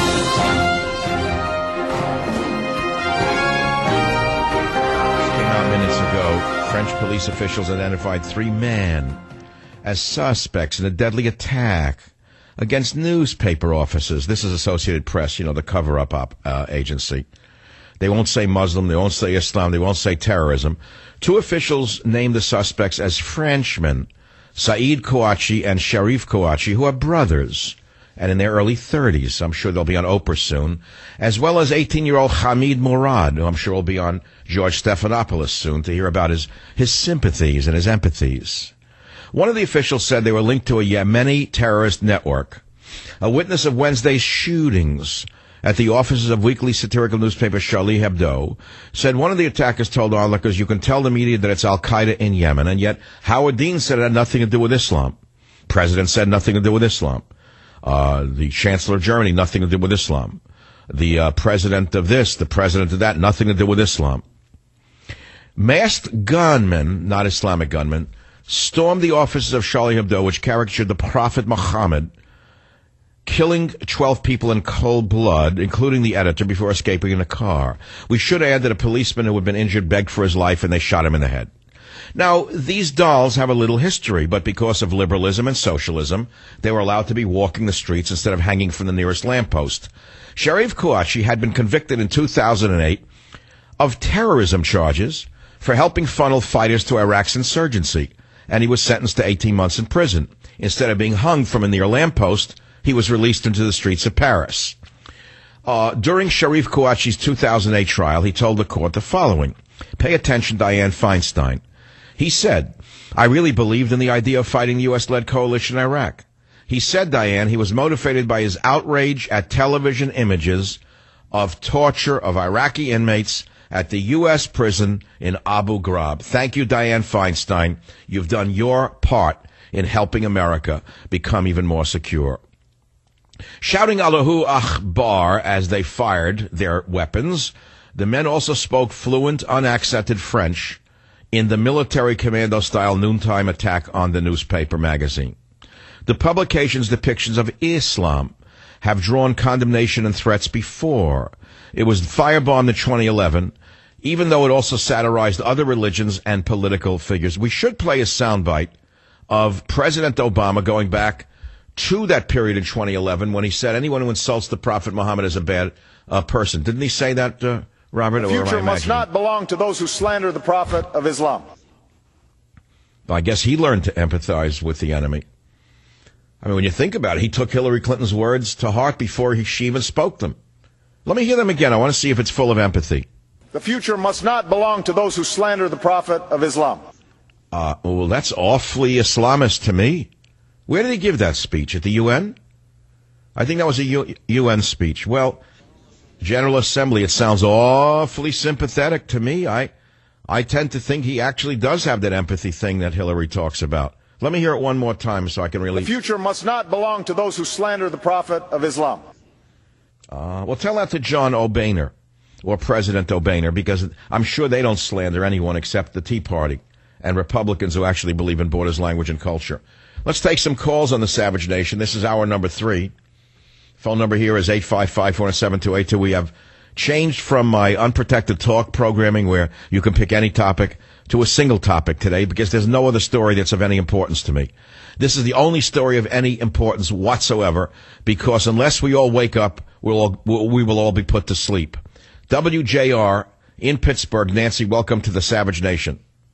Came out minutes ago. French police officials identified three men as suspects in a deadly attack against newspaper offices. This is Associated Press, you know, the cover-up op, uh, agency. They won't say Muslim, they won't say Islam, they won't say terrorism. Two officials named the suspects as Frenchmen, Saeed Kouachi and Sharif Kouachi, who are brothers and in their early thirties. I'm sure they'll be on Oprah soon, as well as eighteen-year-old Hamid Mourad, who I'm sure will be on George Stephanopoulos soon to hear about his, his sympathies and his empathies. One of the officials said they were linked to a Yemeni terrorist network. A witness of Wednesday's shootings at the offices of weekly satirical newspaper Charlie Hebdo said one of the attackers told onlookers, you can tell the media that it's Al-Qaeda in Yemen, and yet Howard Dean said it had nothing to do with Islam. President said nothing to do with Islam. Uh, the Chancellor of Germany, nothing to do with Islam. The uh, president of this, the president of that, nothing to do with Islam. Masked gunmen, not Islamic gunmen, stormed the offices of Charlie Hebdo, which caricatured the Prophet Muhammad killing twelve people in cold blood, including the editor, before escaping in a car. We should add that a policeman who had been injured begged for his life, and they shot him in the head. Now, these dolls have a little history, but because of liberalism and socialism, they were allowed to be walking the streets instead of hanging from the nearest lamppost. Sharif Kouachi had been convicted in two thousand eight of terrorism charges for helping funnel fighters to Iraq's insurgency, and he was sentenced to eighteen months in prison. Instead of being hung from a near lamppost, he was released into the streets of Paris. Uh, during Sharif Kouachi's two thousand eight trial, he told the court the following. Pay attention, Dianne Feinstein. He said, I really believed in the idea of fighting the U S-led coalition in Iraq. He said, Dianne, he was motivated by his outrage at television images of torture of Iraqi inmates at the U S prison in Abu Ghraib. Thank you, Dianne Feinstein. You've done your part in helping America become even more secure. Shouting Allahu Akbar as they fired their weapons, the men also spoke fluent, unaccented French in the military commando-style noontime attack on the newspaper magazine. The publication's depictions of Islam have drawn condemnation and threats before. It was firebombed in twenty eleven, even though it also satirized other religions and political figures. We should play a soundbite of President Obama going back to that period in twenty eleven when he said anyone who insults the Prophet Muhammad is a bad uh, person. Didn't he say that, uh, Robert? The future must not belong to those who slander the Prophet of Islam. I guess he learned to empathize with the enemy. I mean, when you think about it, he took Hillary Clinton's words to heart before he, she even spoke them. Let me hear them again. I want to see if it's full of empathy. The future must not belong to those who slander the Prophet of Islam. Uh, well, that's awfully Islamist to me. Where did he give that speech? At the U N? I think that was a U- UN speech. Well, General Assembly, it sounds awfully sympathetic to me. I, I tend to think he actually does have that empathy thing that Hillary talks about. Let me hear it one more time so I can really... The future must not belong to those who slander the Prophet of Islam. Uh, well, tell that to John O'Boehner, or President O'Boehner, because I'm sure they don't slander anyone except the Tea Party and Republicans who actually believe in borders, language, and culture. Let's take some calls on the Savage Nation. This is hour number three. Phone number here is eight five five, four seven two, eight two. We have changed from my unprotected talk programming where you can pick any topic to a single topic today because there's no other story that's of any importance to me. This is the only story of any importance whatsoever because unless we all wake up, we'll all, we will all be put to sleep. W J R in Pittsburgh. Nancy, welcome to the Savage Nation.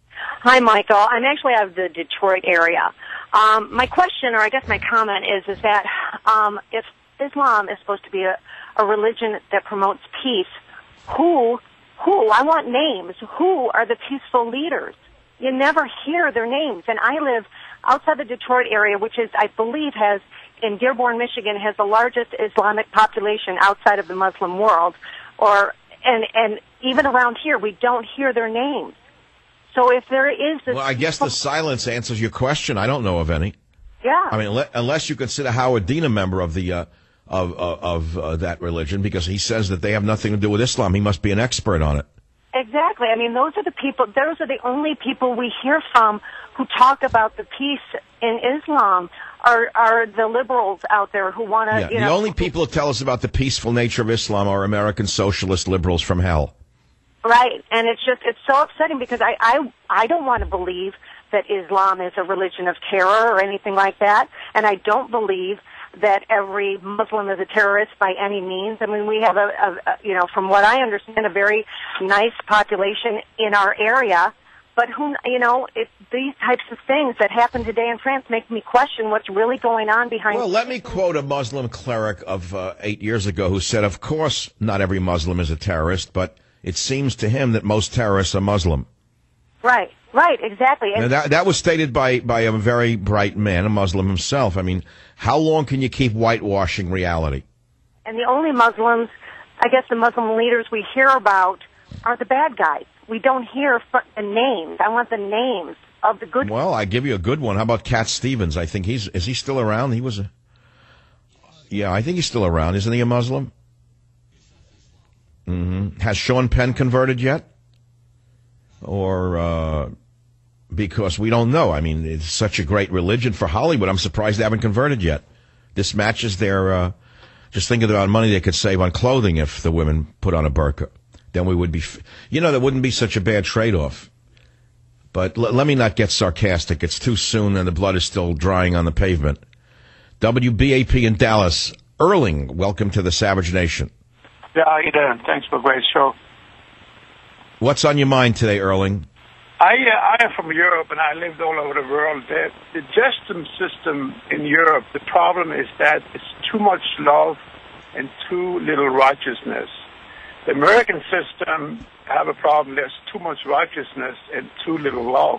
Hi, Michael. I'm actually out of the Detroit area. Um, my question, or I guess my comment, is is that um, if Islam is supposed to be a, a religion that promotes peace, who, who, I want names, who are the peaceful leaders? You never hear their names. And I live outside the Detroit area, which is, I believe, has, in Dearborn, Michigan, has the largest Islamic population outside of the Muslim world. Or, and, and even around here, we don't hear their names. So if there is this... Well, I guess the silence answers your question. I don't know of any. Yeah. I mean, unless you consider Howard Dean a member of the uh, of of, of uh, that religion, because he says that they have nothing to do with Islam. He must be an expert on it. Exactly. I mean, those are the people, those are the only people we hear from who talk about the peace in Islam are, are the liberals out there who want to, Yeah, you the know. only people who tell us about the peaceful nature of Islam are American socialist liberals from hell. Right. And it's just, it's so upsetting because I, I, I don't want to believe that Islam is a religion of terror or anything like that. And I don't believe that every Muslim is a terrorist by any means. I mean, we have a, a, a you know, from what I understand, a very nice population in our area. But who, you know, if these types of things that happen today in France make me question what's really going on behind. Well, let me quote a Muslim cleric of uh, eight years ago who said, of course, not every Muslim is a terrorist, but it seems to him that most terrorists are Muslim. Right, right, exactly. Now, that, that was stated by, by a very bright man, a Muslim himself. I mean, how long can you keep whitewashing reality? And the only Muslims, I guess the Muslim leaders we hear about are the bad guys. We don't hear the names. I want the names of the good. Well, I give you a good one. How about Cat Stevens? I think he's, is he still around? He was a, yeah, I think he's still around. Isn't he a Muslim? Mm-hmm. Has Sean Penn converted yet? Or, uh, because we don't know. I mean, it's such a great religion for Hollywood. I'm surprised they haven't converted yet. This matches their, uh, just think of the amount of money they could save on clothing if the women put on a burqa. Then we would be, you know, that wouldn't be such a bad trade-off. But l- let me not get sarcastic. It's too soon and the blood is still drying on the pavement. W B A P in Dallas. Erling, welcome to the Savage Nation. Yeah, how you doing? Thanks for a great show. What's on your mind today, Erling? I uh, I am from Europe and I lived all over the world. The, the justice system in Europe, the problem is that it's too much love and too little righteousness. The American system have a problem. There's too much righteousness and too little love.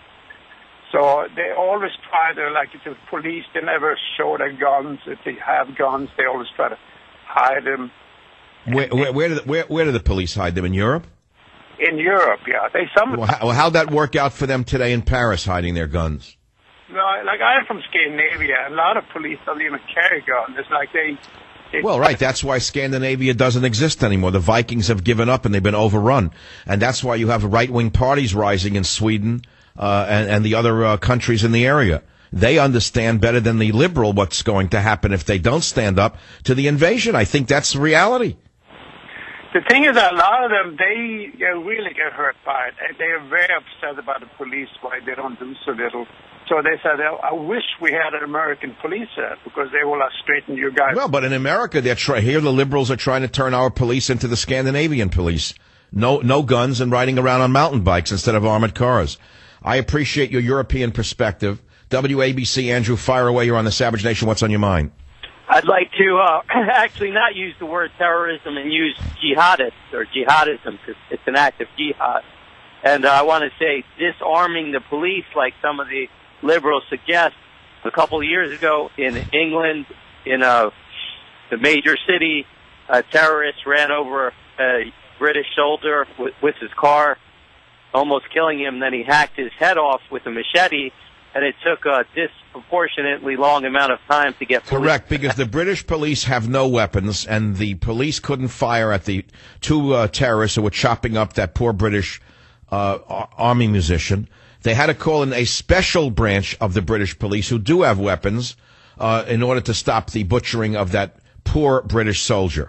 So they always try to, like the police, they never show their guns. If they have guns, they always try to hide them. Where, where, where, do the, where, where do the police hide them? In Europe? In Europe, yeah. They some. Well, how, how'd that work out for them today in Paris, hiding their guns? No, like I'm from Scandinavia. A lot of police don't even carry guns. It's like they. they Well, right. That's why Scandinavia doesn't exist anymore. The Vikings have given up and they've been overrun. And that's why you have right-wing parties rising in Sweden uh, and, and the other uh, countries in the area. They understand better than the liberal what's going to happen if they don't stand up to the invasion. I think that's reality. The thing is that a lot of them, they uh, really get hurt by it. They are very upset about the police, why they don't do so little. So they said, I wish we had an American police there because they will have straightened you guys. Well, but in America, they're try- here the liberals are trying to turn our police into the Scandinavian police. No, no guns and riding around on mountain bikes instead of armored cars. I appreciate your European perspective. W A B C, Andrew, fire away. You're on the Savage Nation. What's on your mind? I'd like to uh, actually not use the word terrorism and use jihadists or jihadism because it's an act of jihad. And uh, I want to say disarming the police like some of the liberals suggest. A couple of years ago in England, in a, the major city, a terrorist ran over a British soldier with, with his car, almost killing him. Then he hacked his head off with a machete. And it took a disproportionately long amount of time to get police. Correct, because the British police have no weapons, and the police couldn't fire at the two uh, terrorists who were chopping up that poor British uh, army musician. They had to call in a special branch of the British police who do have weapons uh, in order to stop the butchering of that poor British soldier.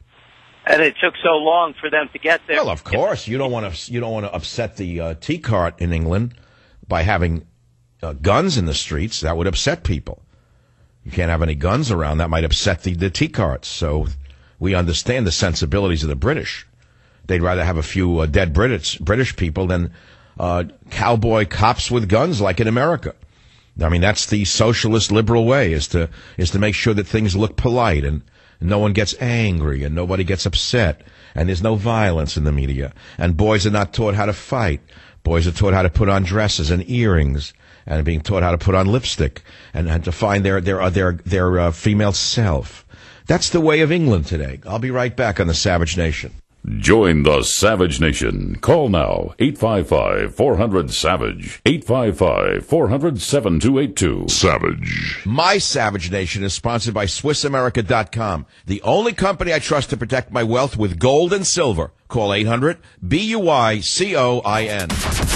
And it took so long for them to get there. Well, of course, you don't want to you don't want to upset the uh, tea cart in England by having Uh, guns in the streets. That would upset people. You can't have any guns around. That might upset the, the tea carts. So we understand the sensibilities of the British. They'd rather have a few uh, dead British British people than uh, cowboy cops with guns like in America. I mean, that's the socialist liberal way, is to is to make sure that things look polite and no one gets angry and nobody gets upset and there's no violence in the media. And boys are not taught how to fight. Boys are taught how to put on dresses and earrings and being taught how to put on lipstick and, and to find their their their their uh, female self. That's the way of England today. I'll be right back on the Savage Nation. Join the Savage Nation. Call now, eight five five, four hundred, SAVAGE, eight five five, four hundred, seven two eight two. Savage. My Savage Nation is sponsored by Swiss America dot com, the only company I trust to protect my wealth with gold and silver. Call eight hundred, B U I C O I N.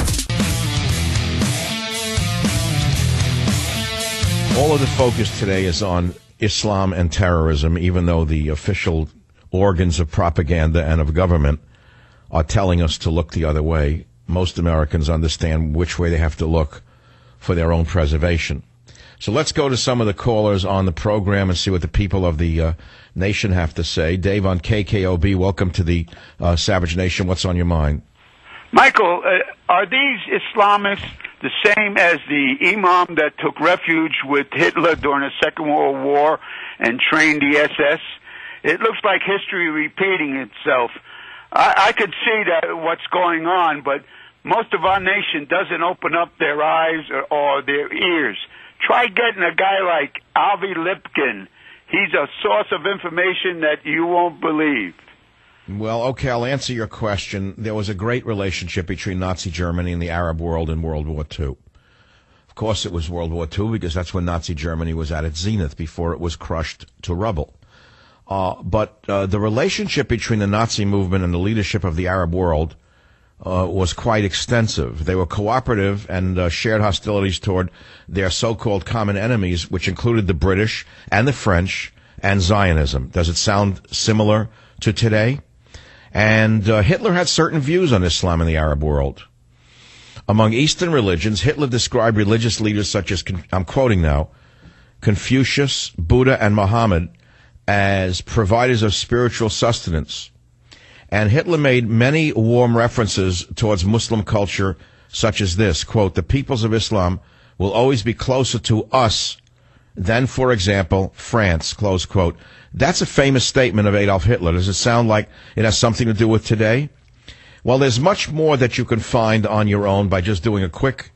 All of the focus today is on Islam and terrorism, even though the official organs of propaganda and of government are telling us to look the other way. Most Americans understand which way they have to look for their own preservation. So let's go to some of the callers on the program and see what the people of the uh, nation have to say. Dave on K K O B, welcome to the uh, Savage Nation. What's on your mind? Michael, uh, are these Islamists the same as the imam that took refuge with Hitler during the Second World War and trained the S S? It looks like history repeating itself. I, I could see that what's going on, but most of our nation doesn't open up their eyes or, or their ears. Try getting a guy like Avi Lipkin. He's a source of information that you won't believe. Well, okay, I'll answer your question. There was a great relationship between Nazi Germany and the Arab world in World War Two. Of course, it was World War Two because that's when Nazi Germany was at its zenith, before it was crushed to rubble. Uh, but uh, the relationship between the Nazi movement and the leadership of the Arab world uh, was quite extensive. They were cooperative and uh, shared hostilities toward their so-called common enemies, which included the British and the French and Zionism. Does it sound similar to today? And uh, Hitler had certain views on Islam in the Arab world. Among Eastern religions, Hitler described religious leaders such as, I'm quoting now, Confucius, Buddha, and Muhammad as providers of spiritual sustenance. And Hitler made many warm references towards Muslim culture, such as this, quote, the peoples of Islam will always be closer to us than, for example, France, close quote. That's a famous statement of Adolf Hitler. Does it sound like it has something to do with today? Well, there's much more that you can find on your own by just doing a quick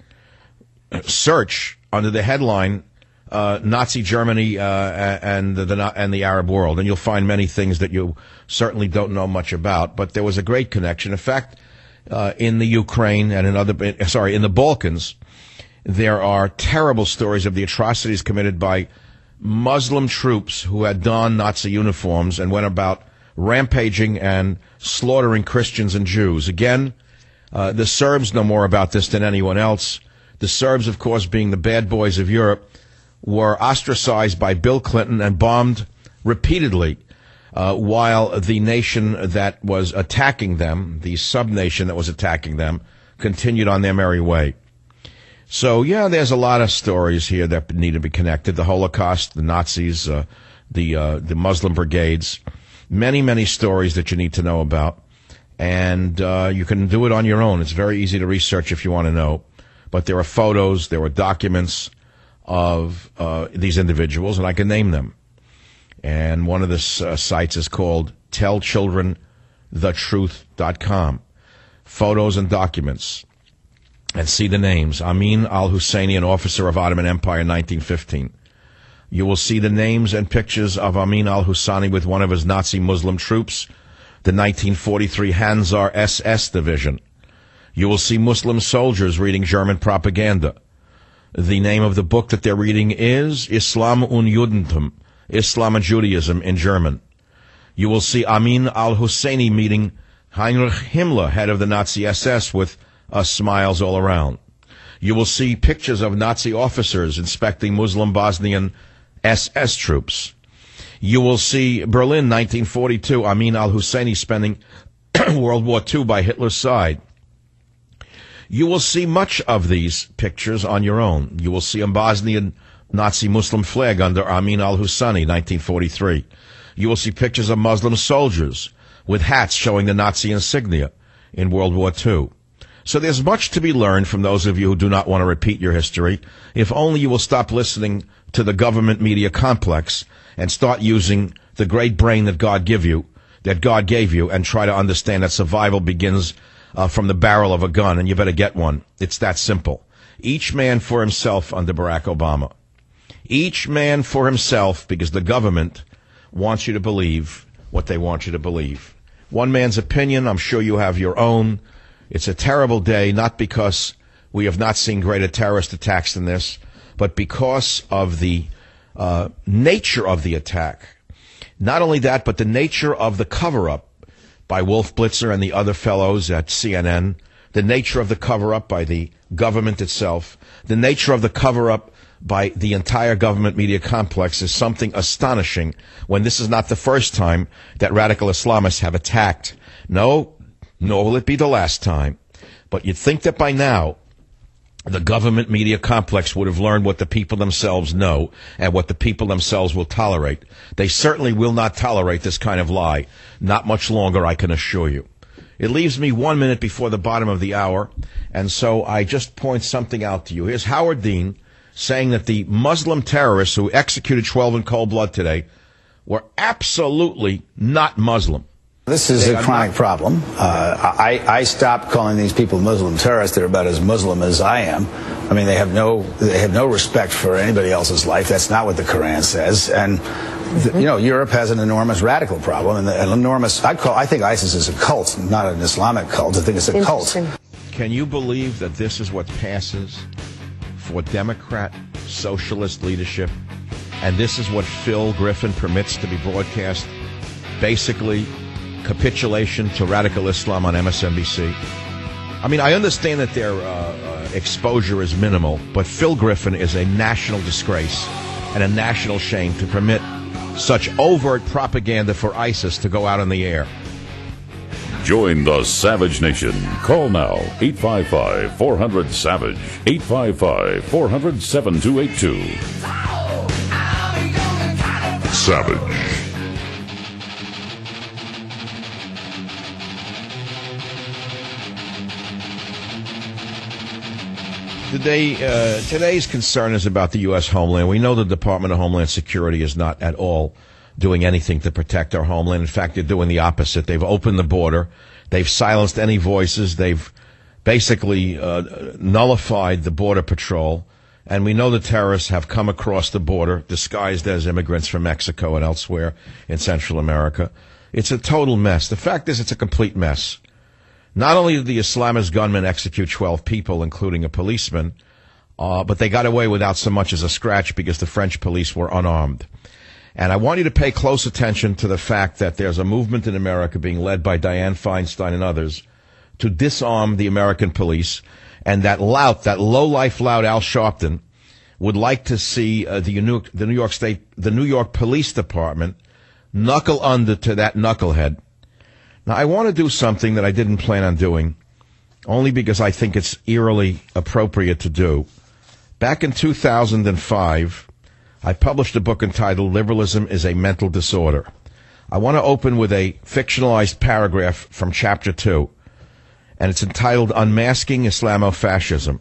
search under the headline Uh, Nazi Germany uh, and the, the and the Arab world, and you'll find many things that you certainly don't know much about. But there was a great connection. In fact, uh, in the Ukraine and in other, sorry, in the Balkans, there are terrible stories of the atrocities committed by Muslim troops who had donned Nazi uniforms and went about rampaging and slaughtering Christians and Jews. Again, uh, the Serbs know more about this than anyone else. The Serbs, of course, being the bad boys of Europe, were ostracized by Bill Clinton and bombed repeatedly, uh, while the nation that was attacking them, the sub-nation that was attacking them, continued on their merry way. So, yeah, there's a lot of stories here that need to be connected. The Holocaust, the Nazis, uh, the uh, the Muslim brigades, many, many stories that you need to know about. And uh, you can do it on your own. It's very easy to research if you want to know. But there are photos, there are documents of uh, these individuals, and I can name them. And one of the uh, sites is called tell children the truth dot com. Photos and documents. And see the names. Amin al-Husseini, an officer of Ottoman Empire in nineteen fifteen. You will see the names and pictures of Amin al-Husseini with one of his Nazi Muslim troops, the nineteen forty-three Hanzar S S Division. You will see Muslim soldiers reading German propaganda. The name of the book that they're reading is Islam und Judentum, Islam and Judaism in German. You will see Amin al-Husseini meeting Heinrich Himmler, head of the Nazi S S, with uh, smiles all around. You will see pictures of Nazi officers inspecting Muslim Bosnian S S troops. You will see Berlin, nineteen forty-two, Amin al-Husseini spending World War Two by Hitler's side. You will see much of these pictures on your own. You will see a Bosnian Nazi Muslim flag under Amin al-Husseini, nineteen forty-three. You will see pictures of Muslim soldiers with hats showing the Nazi insignia in World War Two. So there's much to be learned from those of you who do not want to repeat your history, if only you will stop listening to the government media complex and start using the great brain that God give you, that God gave you, and try to understand that survival begins uh, from the barrel of a gun, and you better get one. It's that simple. Each man for himself under Barack Obama. Each man for himself, because the government wants you to believe what they want you to believe. One man's opinion, I'm sure you have your own. It's a terrible day, not because we have not seen greater terrorist attacks than this, but because of the uh, nature of the attack. Not only that, but the nature of the cover-up by Wolf Blitzer and the other fellows at C N N, the nature of the cover-up by the government itself, the nature of the cover-up by the entire government media complex is something astonishing when this is not the first time that radical Islamists have attacked. No, nor will it be the last time. But you'd think that by now, the government media complex would have learned what the people themselves know and what the people themselves will tolerate. They certainly will not tolerate this kind of lie. Not much longer, I can assure you. It leaves me one minute before the bottom of the hour, and so I just point something out to you. Here's Howard Dean saying that the Muslim terrorists who executed twelve in cold blood today were absolutely not Muslim. This is a chronic problem. Uh, I, I stopped calling these people Muslim terrorists. They're about as Muslim as I am. I mean, they have no they have no respect for anybody else's life. That's not what the Quran says. And the, you know, Europe has an enormous radical problem, and an enormous. I call I think ISIS is a cult, not an Islamic cult. I think it's a cult. Can you believe that this is what passes for Democrat socialist leadership, and this is what Phil Griffin permits to be broadcast? Basically, capitulation to radical Islam on M S N B C. I mean, I understand that their uh, uh, exposure is minimal, but Phil Griffin is a national disgrace and a national shame to permit such overt propaganda for ISIS to go out on the air. Join the Savage Nation. Call now, eight five five, four hundred, SAVAGE, eight five five, four hundred, seven two eight two. Savage. Today, uh, today's concern is about the U S homeland. We know the Department of Homeland Security is not at all doing anything to protect our homeland. In fact, they're doing the opposite. They've opened the border. They've silenced any voices. They've basically uh, nullified the Border Patrol. And we know the terrorists have come across the border, disguised as immigrants from Mexico and elsewhere in Central America. It's a total mess. The fact is, it's a complete mess. Not only did the Islamist gunmen execute twelve people, including a policeman, uh, but they got away without so much as a scratch because the French police were unarmed. And I want you to pay close attention to the fact that there's a movement in America being led by Dianne Feinstein and others to disarm the American police, and that lout, that low-life lout Al Sharpton, would like to see uh, the, New, the New York State, the New York Police Department knuckle under to that knucklehead. Now, I want to do something that I didn't plan on doing, only because I think it's eerily appropriate to do. Back in two thousand five, I published a book entitled Liberalism is a Mental Disorder. I want to open with a fictionalized paragraph from Chapter two, and it's entitled Unmasking Islamofascism.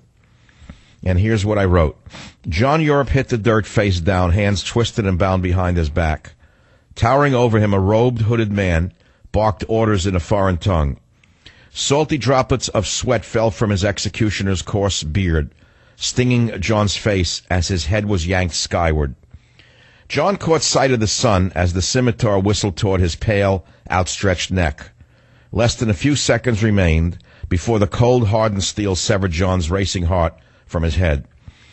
And here's what I wrote. John Europe hit the dirt face down, hands twisted and bound behind his back. Towering over him, a robed, hooded man barked orders in a foreign tongue. Salty droplets of sweat fell from his executioner's coarse beard, stinging John's face as his head was yanked skyward. John caught sight of the sun as the scimitar whistled toward his pale, outstretched neck. Less than a few seconds remained before the cold, hardened steel severed John's racing heart from his head.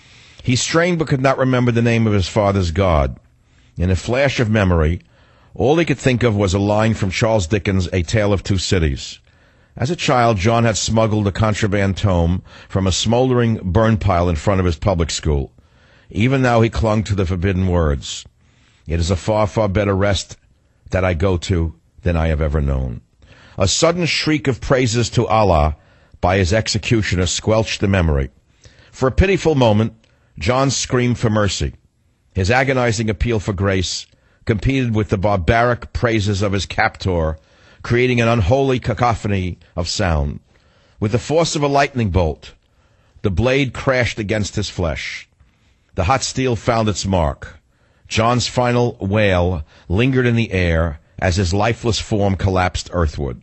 He strained but could not remember the name of his father's God. In a flash of memory, all he could think of was a line from Charles Dickens' A Tale of Two Cities. As a child, John had smuggled a contraband tome from a smoldering burn pile in front of his public school. Even now he clung to the forbidden words. It is a far, far better rest that I go to than I have ever known. A sudden shriek of praises to Allah by his executioner squelched the memory. For a pitiful moment, John screamed for mercy. His agonizing appeal for grace competed with the barbaric praises of his captor, creating an unholy cacophony of sound. With the force of a lightning bolt, the blade crashed against his flesh. The hot steel found its mark. John's final wail lingered in the air as his lifeless form collapsed earthward.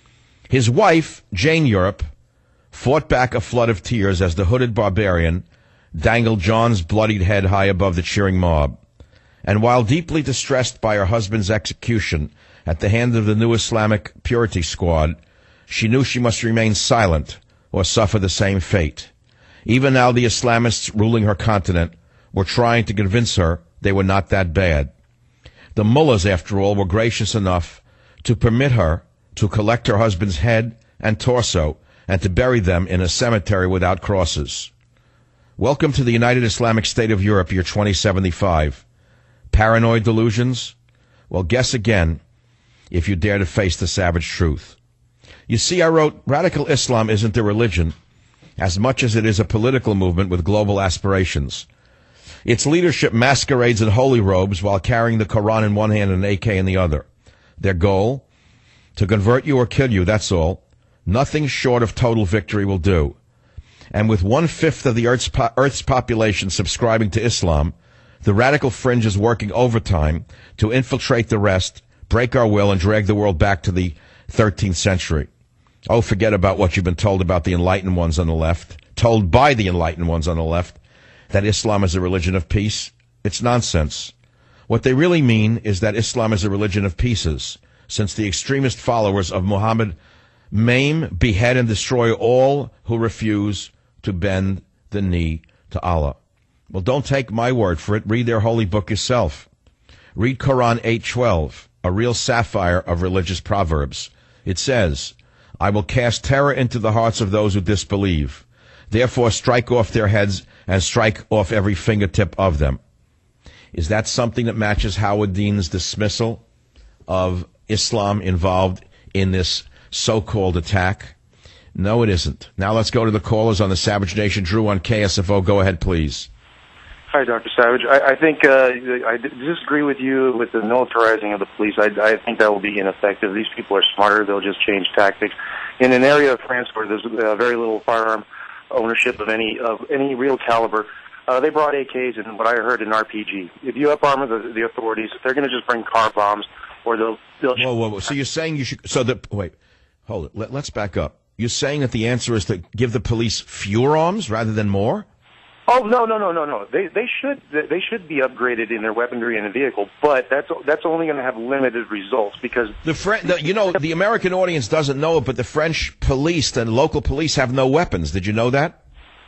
His wife, Jane Europe, fought back a flood of tears as the hooded barbarian dangled John's bloodied head high above the cheering mob. And while deeply distressed by her husband's execution at the hand of the new Islamic Purity Squad, she knew she must remain silent or suffer the same fate. Even now the Islamists ruling her continent were trying to convince her they were not that bad. The mullahs, after all, were gracious enough to permit her to collect her husband's head and torso and to bury them in a cemetery without crosses. Welcome to the United Islamic State of Europe, year twenty seventy-five. Paranoid delusions? Well, guess again if you dare to face the savage truth. You see, I wrote, radical Islam isn't a religion as much as it is a political movement with global aspirations. Its leadership masquerades in holy robes while carrying the Quran in one hand and an A K in the other. Their goal? To convert you or kill you, that's all. Nothing short of total victory will do. And with one-fifth of the Earth's, po- Earth's population subscribing to Islam, the radical fringe is working overtime to infiltrate the rest, break our will, and drag the world back to the thirteenth century. Oh, forget about what you've been told about the enlightened ones on the left, told by the enlightened ones on the left, that Islam is a religion of peace. It's nonsense. What they really mean is that Islam is a religion of pieces, since the extremist followers of Muhammad maim, behead, and destroy all who refuse to bend the knee to Allah. Well, don't take my word for it. Read their holy book yourself. Read Quran eight twelve, a real sapphire of religious proverbs. It says, I will cast terror into the hearts of those who disbelieve. Therefore strike off their heads and strike off every fingertip of them. Is that something that matches Howard Dean's dismissal of Islam involved in this so-called attack? No, it isn't. Now let's go to the callers on the Savage Nation. Drew on K S F O. Go ahead, please. Hi, Doctor Savage. I, I think uh, I disagree with you with the militarizing of the police. I, I think that will be ineffective. These people are smarter. They'll just change tactics. In an area of France where there's uh, very little firearm ownership of any of any real caliber, uh, they brought A Ks and what I heard an R P G. If you up-armor the, the authorities, they're going to just bring car bombs, or they'll... they'll whoa, whoa, whoa. So you're saying you should... So that... Wait. Hold it. Let, let's back up. You're saying that the answer is to give the police fewer arms rather than more? Oh no no no no no! They they should they should be upgraded in their weaponry in a vehicle, but that's that's only going to have limited results because the French. You know, the American audience doesn't know it, but the French police and local police have no weapons. Did you know that?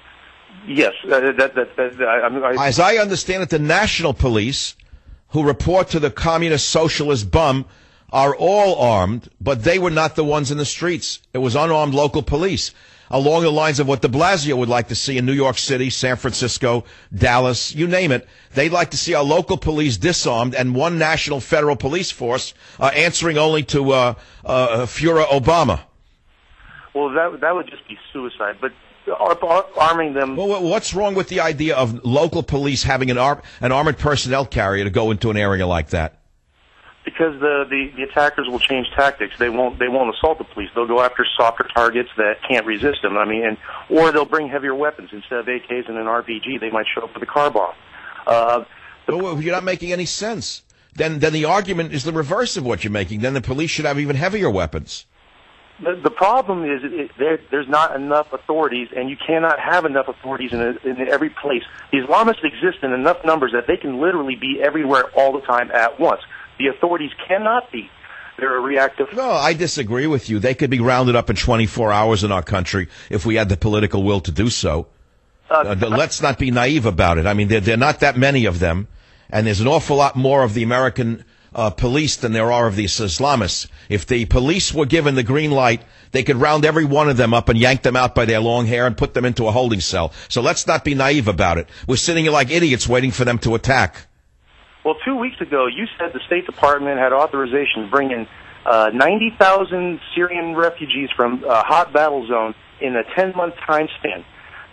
Yes, uh, that that, that I, I, as I understand it, the national police, who report to the communist socialist bum, are all armed, but they were not the ones in the streets. It was unarmed local police. Along the lines of what de Blasio would like to see in New York City, San Francisco, Dallas, you name it. They'd like to see our local police disarmed and one national federal police force uh, answering only to uh, uh, Führer Obama. Well, that that would just be suicide, but ar- ar- arming them... Well, what's wrong with the idea of local police having an, ar- an armored personnel carrier to go into an area like that? Because the, the, the attackers will change tactics. They won't they won't assault the police. They'll go after softer targets that can't resist them. I mean, and or they'll bring heavier weapons instead of A Ks and an R P G. They might show up with a car bomb. Uh, well, you're not making any sense. Then then the argument is the reverse of what you're making. Then the police should have even heavier weapons. The, the problem is it, there, there's not enough authorities, and you cannot have enough authorities in, a, in every place. The Islamists exist in enough numbers that they can literally be everywhere all the time at once. The authorities cannot be. They're a reactive... No, I disagree with you. They could be rounded up in twenty-four hours in our country if we had the political will to do so. Uh, uh, let's not be naive about it. I mean, there, there are not that many of them, and there's an awful lot more of the American uh, police than there are of these Islamists. If the police were given the green light, they could round every one of them up and yank them out by their long hair and put them into a holding cell. So let's not be naive about it. We're sitting here like idiots waiting for them to attack. Well, two weeks ago, you said the State Department had authorization to bring in uh, ninety thousand Syrian refugees from a hot battle zone in a ten-month time span.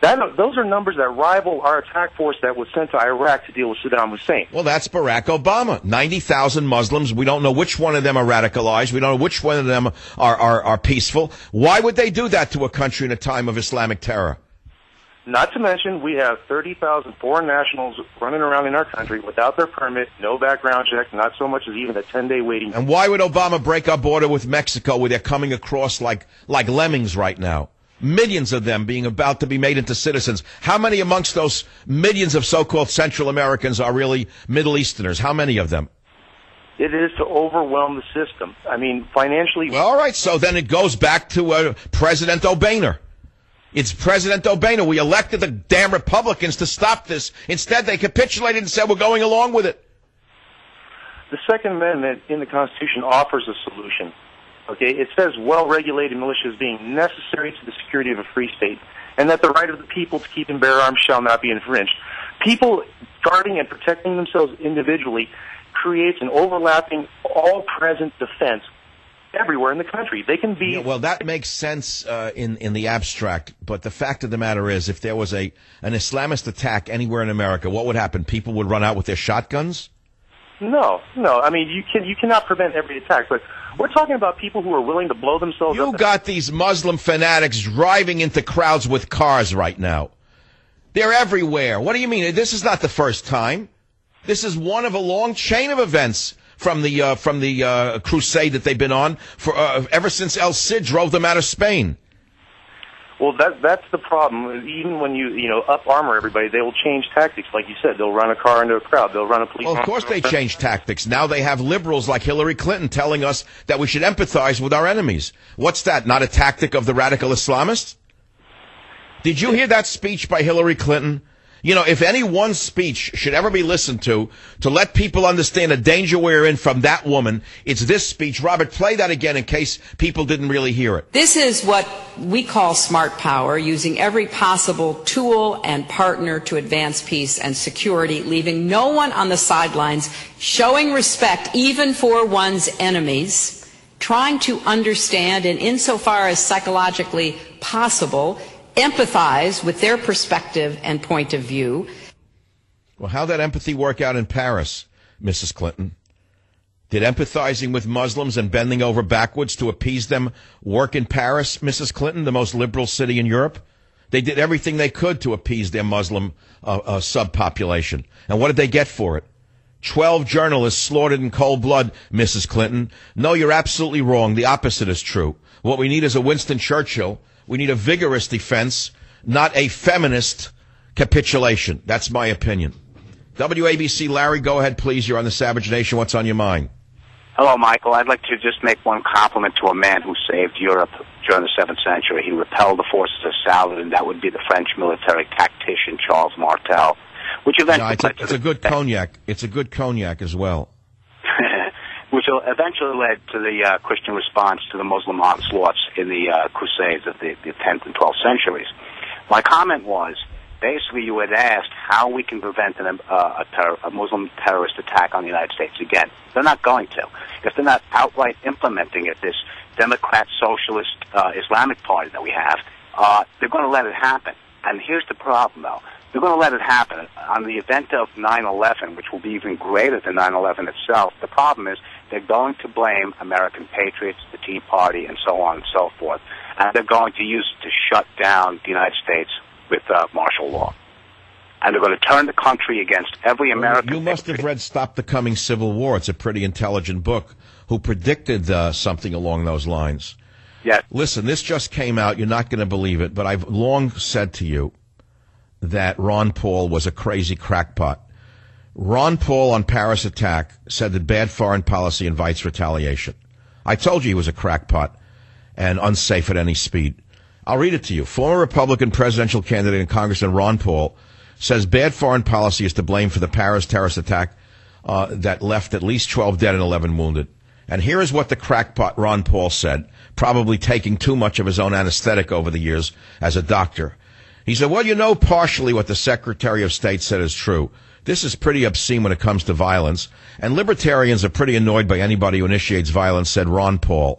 That, those are numbers that rival our attack force that was sent to Iraq to deal with Saddam Hussein. Well, that's Barack Obama. ninety thousand Muslims. We don't know which one of them are radicalized. We don't know which one of them are, are, are peaceful. Why would they do that to a country in a time of Islamic terror? Not to mention, we have thirty thousand foreign nationals running around in our country without their permit, no background check, not so much as even a ten-day waiting. And why would Obama break our border with Mexico where they're coming across like, like lemmings right now? Millions of them being about to be made into citizens. How many amongst those millions of so-called Central Americans are really Middle Easterners? How many of them? It is to overwhelm the system. I mean, financially... Well, all right, so then it goes back to uh, President O'Boehner. It's President O'Boehner. We elected the damn Republicans to stop this. Instead, they capitulated and said, we're going along with it. The Second Amendment in the Constitution offers a solution. Okay, it says well-regulated militias being necessary to the security of a free state, and that the right of the people to keep and bear arms shall not be infringed. People guarding and protecting themselves individually creates an overlapping, all-present defense everywhere in the country. They can be... Yeah, well, that makes sense uh, in, in the abstract, but the fact of the matter is, if there was a an Islamist attack anywhere in America, what would happen? People would run out with their shotguns? No, no. I mean, you can you cannot prevent every attack, but we're talking about people who are willing to blow themselves you up. You got these Muslim fanatics driving into crowds with cars right now. They're everywhere. What do you mean? This is not the first time. This is one of a long chain of events from the uh, from the uh, crusade that they've been on for uh, ever since El Cid drove them out of Spain. Well, that that's the problem. Even when you you know up armor everybody, they will change tactics. Like you said, they'll run a car into a crowd. They'll run a police. Well, of course they change tactics. Now they have liberals like Hillary Clinton telling us that we should empathize with our enemies. What's that? Not a tactic of the radical Islamists? Did you hear that speech by Hillary Clinton? You know, if any one speech should ever be listened to to let people understand the danger we're in from that woman, it's this speech. Robert, play that again in case people didn't really hear it. This is what we call smart power, using every possible tool and partner to advance peace and security, leaving no one on the sidelines, showing respect even for one's enemies, trying to understand and, insofar as psychologically possible, empathize with their perspective and point of view. Well, how'd that empathy work out in Paris, Missus Clinton? Did empathizing with Muslims and bending over backwards to appease them work in Paris, Missus Clinton, the most liberal city in Europe? They did everything they could to appease their Muslim uh, uh, subpopulation. And what did they get for it? Twelve journalists slaughtered in cold blood, Missus Clinton. No, you're absolutely wrong. The opposite is true. What we need is a Winston Churchill. We need a vigorous defense, not a feminist capitulation. That's my opinion. W A B C, Larry, go ahead, please. You're on the Savage Nation. What's on your mind? Hello, Michael. I'd like to just make one compliment to a man who saved Europe during the seventh century. He repelled the forces of Saladin. That would be the French military tactician Charles Martel, which eventually... No, it's a, it's a good cognac. It's a good cognac as well. Which eventually led to the uh, Christian response to the Muslim onslaughts in the uh, Crusades of the, the tenth and twelfth centuries. My comment was, basically you had asked how we can prevent an, uh, a, terror, a Muslim terrorist attack on the United States again. They're not going to. If they're not outright implementing it, this Democrat, Socialist, uh, Islamic Party that we have, uh, they're going to let it happen. And here's the problem, though. They're going to let it happen. On the event of nine eleven, which will be even greater than nine eleven itself, the problem is they're going to blame American patriots, the Tea Party, and so on and so forth. And they're going to use it to shut down the United States with uh, martial law. And they're going to turn the country against every American You must patriot. have read Stop the Coming Civil War. It's a pretty intelligent book who predicted uh, something along those lines. Yes. Listen, this just came out. You're not going to believe it, but I've long said to you that Ron Paul was a crazy crackpot. Ron Paul on Paris attack said that bad foreign policy invites retaliation. I told you he was a crackpot and unsafe at any speed. I'll read it to you. Former Republican presidential candidate and Congressman Ron Paul says bad foreign policy is to blame for the Paris terrorist attack uh, that left at least twelve dead and eleven wounded. And here is what the crackpot Ron Paul said, probably taking too much of his own anesthetic over the years as a doctor. He said, well, you know partially what the Secretary of State said is true. This is pretty obscene when it comes to violence, and libertarians are pretty annoyed by anybody who initiates violence, said Ron Paul.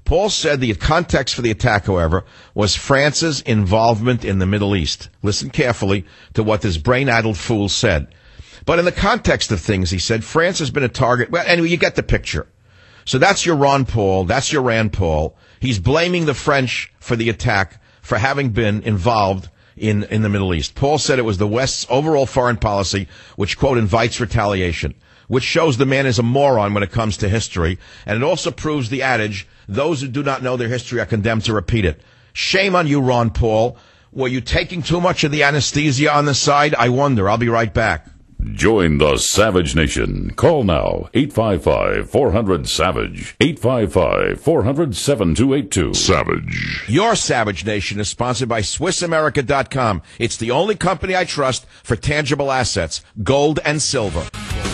Paul said the context for the attack, however, was France's involvement in the Middle East. Listen carefully to what this brain-addled fool said. But in the context of things, he said, France has been a target. Well, anyway, you get the picture. So that's your Ron Paul. That's your Rand Paul. He's blaming the French for the attack for having been involved in, in the Middle East. Paul said it was the West's overall foreign policy which, quote, invites retaliation, which shows the man is a moron when it comes to history. And it also proves the adage, those who do not know their history are condemned to repeat it. Shame on you, Ron Paul. Were you taking too much of the anesthesia on the side? I wonder. I'll be right back. Join the Savage Nation. Call now, eight five five, four hundred, SAVAGE, eight five five, four hundred, seven two eight two. Savage. Your Savage Nation is sponsored by Swiss America dot com. It's the only company I trust for tangible assets, gold and silver.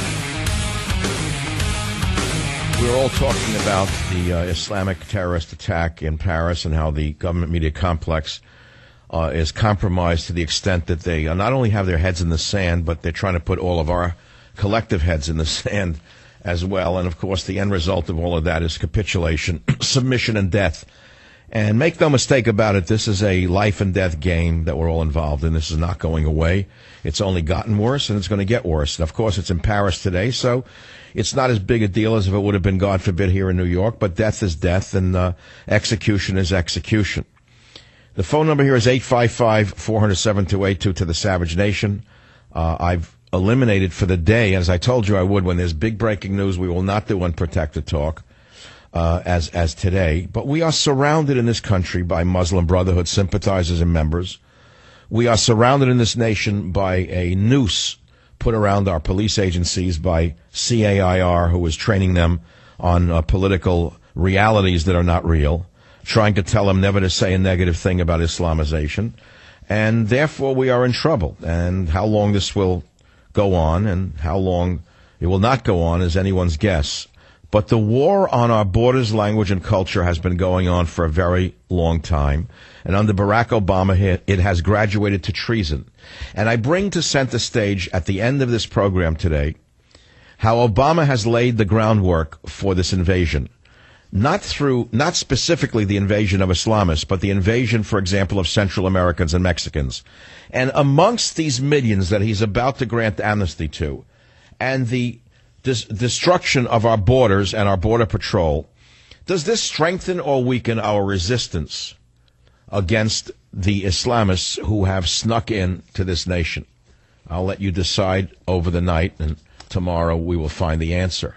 We're all talking about the uh, Islamic terrorist attack in Paris and how the government media complex Uh, is compromised to the extent that they uh, not only have their heads in the sand, but they're trying to put all of our collective heads in the sand as well. And, of course, the end result of all of that is capitulation, submission, and death. And make no mistake about it, this is a life and death game that we're all involved in. This is not going away. It's only gotten worse, and it's going to get worse. And, of course, it's in Paris today, so it's not as big a deal as if it would have been, God forbid, here in New York. But death is death, and uh, execution is execution. The phone number here is eight five five, four hundred, seven two eight two to the Savage Nation. Uh, I've eliminated for the day, as I told you I would, when there's big breaking news, we will not do Unprotected Talk uh, as, as today. But we are surrounded in this country by Muslim Brotherhood sympathizers and members. We are surrounded in this nation by a noose put around our police agencies by C A I R, who is training them on uh, political realities that are not real, trying to tell them never to say a negative thing about Islamization. And therefore we are in trouble. And how long this will go on and how long it will not go on is anyone's guess. But the war on our borders, language, and culture has been going on for a very long time. And under Barack Obama, it has graduated to treason. And I bring to center stage at the end of this program today how Obama has laid the groundwork for this invasion. Not through, not specifically the invasion of Islamists, but the invasion, for example, of Central Americans and Mexicans. And amongst these millions that he's about to grant amnesty to, and the dis- destruction of our borders and our border patrol, does this strengthen or weaken our resistance against the Islamists who have snuck in to this nation? I'll let you decide over the night, and tomorrow we will find the answer.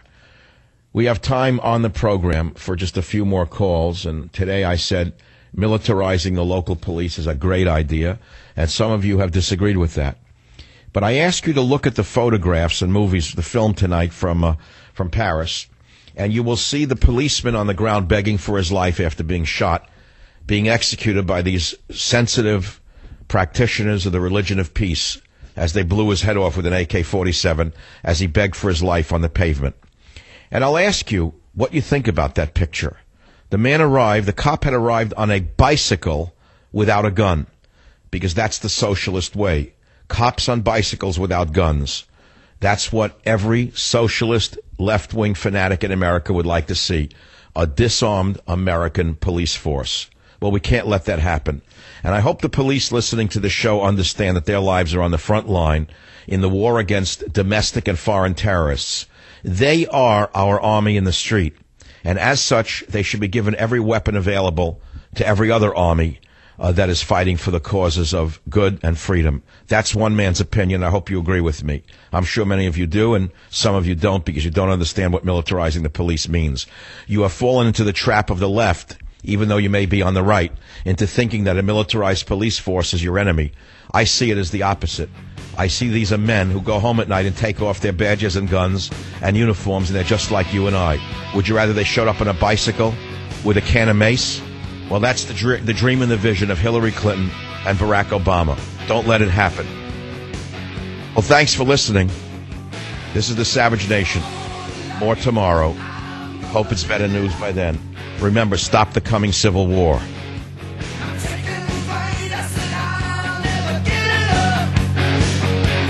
We have time on the program for just a few more calls, and today I said militarizing the local police is a great idea, and some of you have disagreed with that. But I ask you to look at the photographs and movies, the film tonight from uh, from Paris, and you will see the policeman on the ground begging for his life after being shot, being executed by these sensitive practitioners of the religion of peace as they blew his head off with an A K forty-seven as he begged for his life on the pavement. And I'll ask you what you think about that picture. The man arrived, the cop had arrived on a bicycle without a gun, because that's the socialist way. Cops on bicycles without guns. That's what every socialist left-wing fanatic in America would like to see, a disarmed American police force. Well, we can't let that happen. And I hope the police listening to the show understand that their lives are on the front line in the war against domestic and foreign terrorists. They are our army in the street, and as such, they should be given every weapon available to every other army uh, that is fighting for the causes of good and freedom. That's one man's opinion. I hope you agree with me. I'm sure many of you do, and some of you don't, because you don't understand what militarizing the police means. You have fallen into the trap of the left, even though you may be on the right, into thinking that a militarized police force is your enemy. I see it as the opposite. I see these are men who go home at night and take off their badges and guns and uniforms, and they're just like you and I. Would you rather they showed up on a bicycle with a can of mace? Well, that's the, dr- the dream and the vision of Hillary Clinton and Barack Obama. Don't let it happen. Well, thanks for listening. This is the Savage Nation. More tomorrow. Hope it's better news by then. Remember, stop the coming civil war.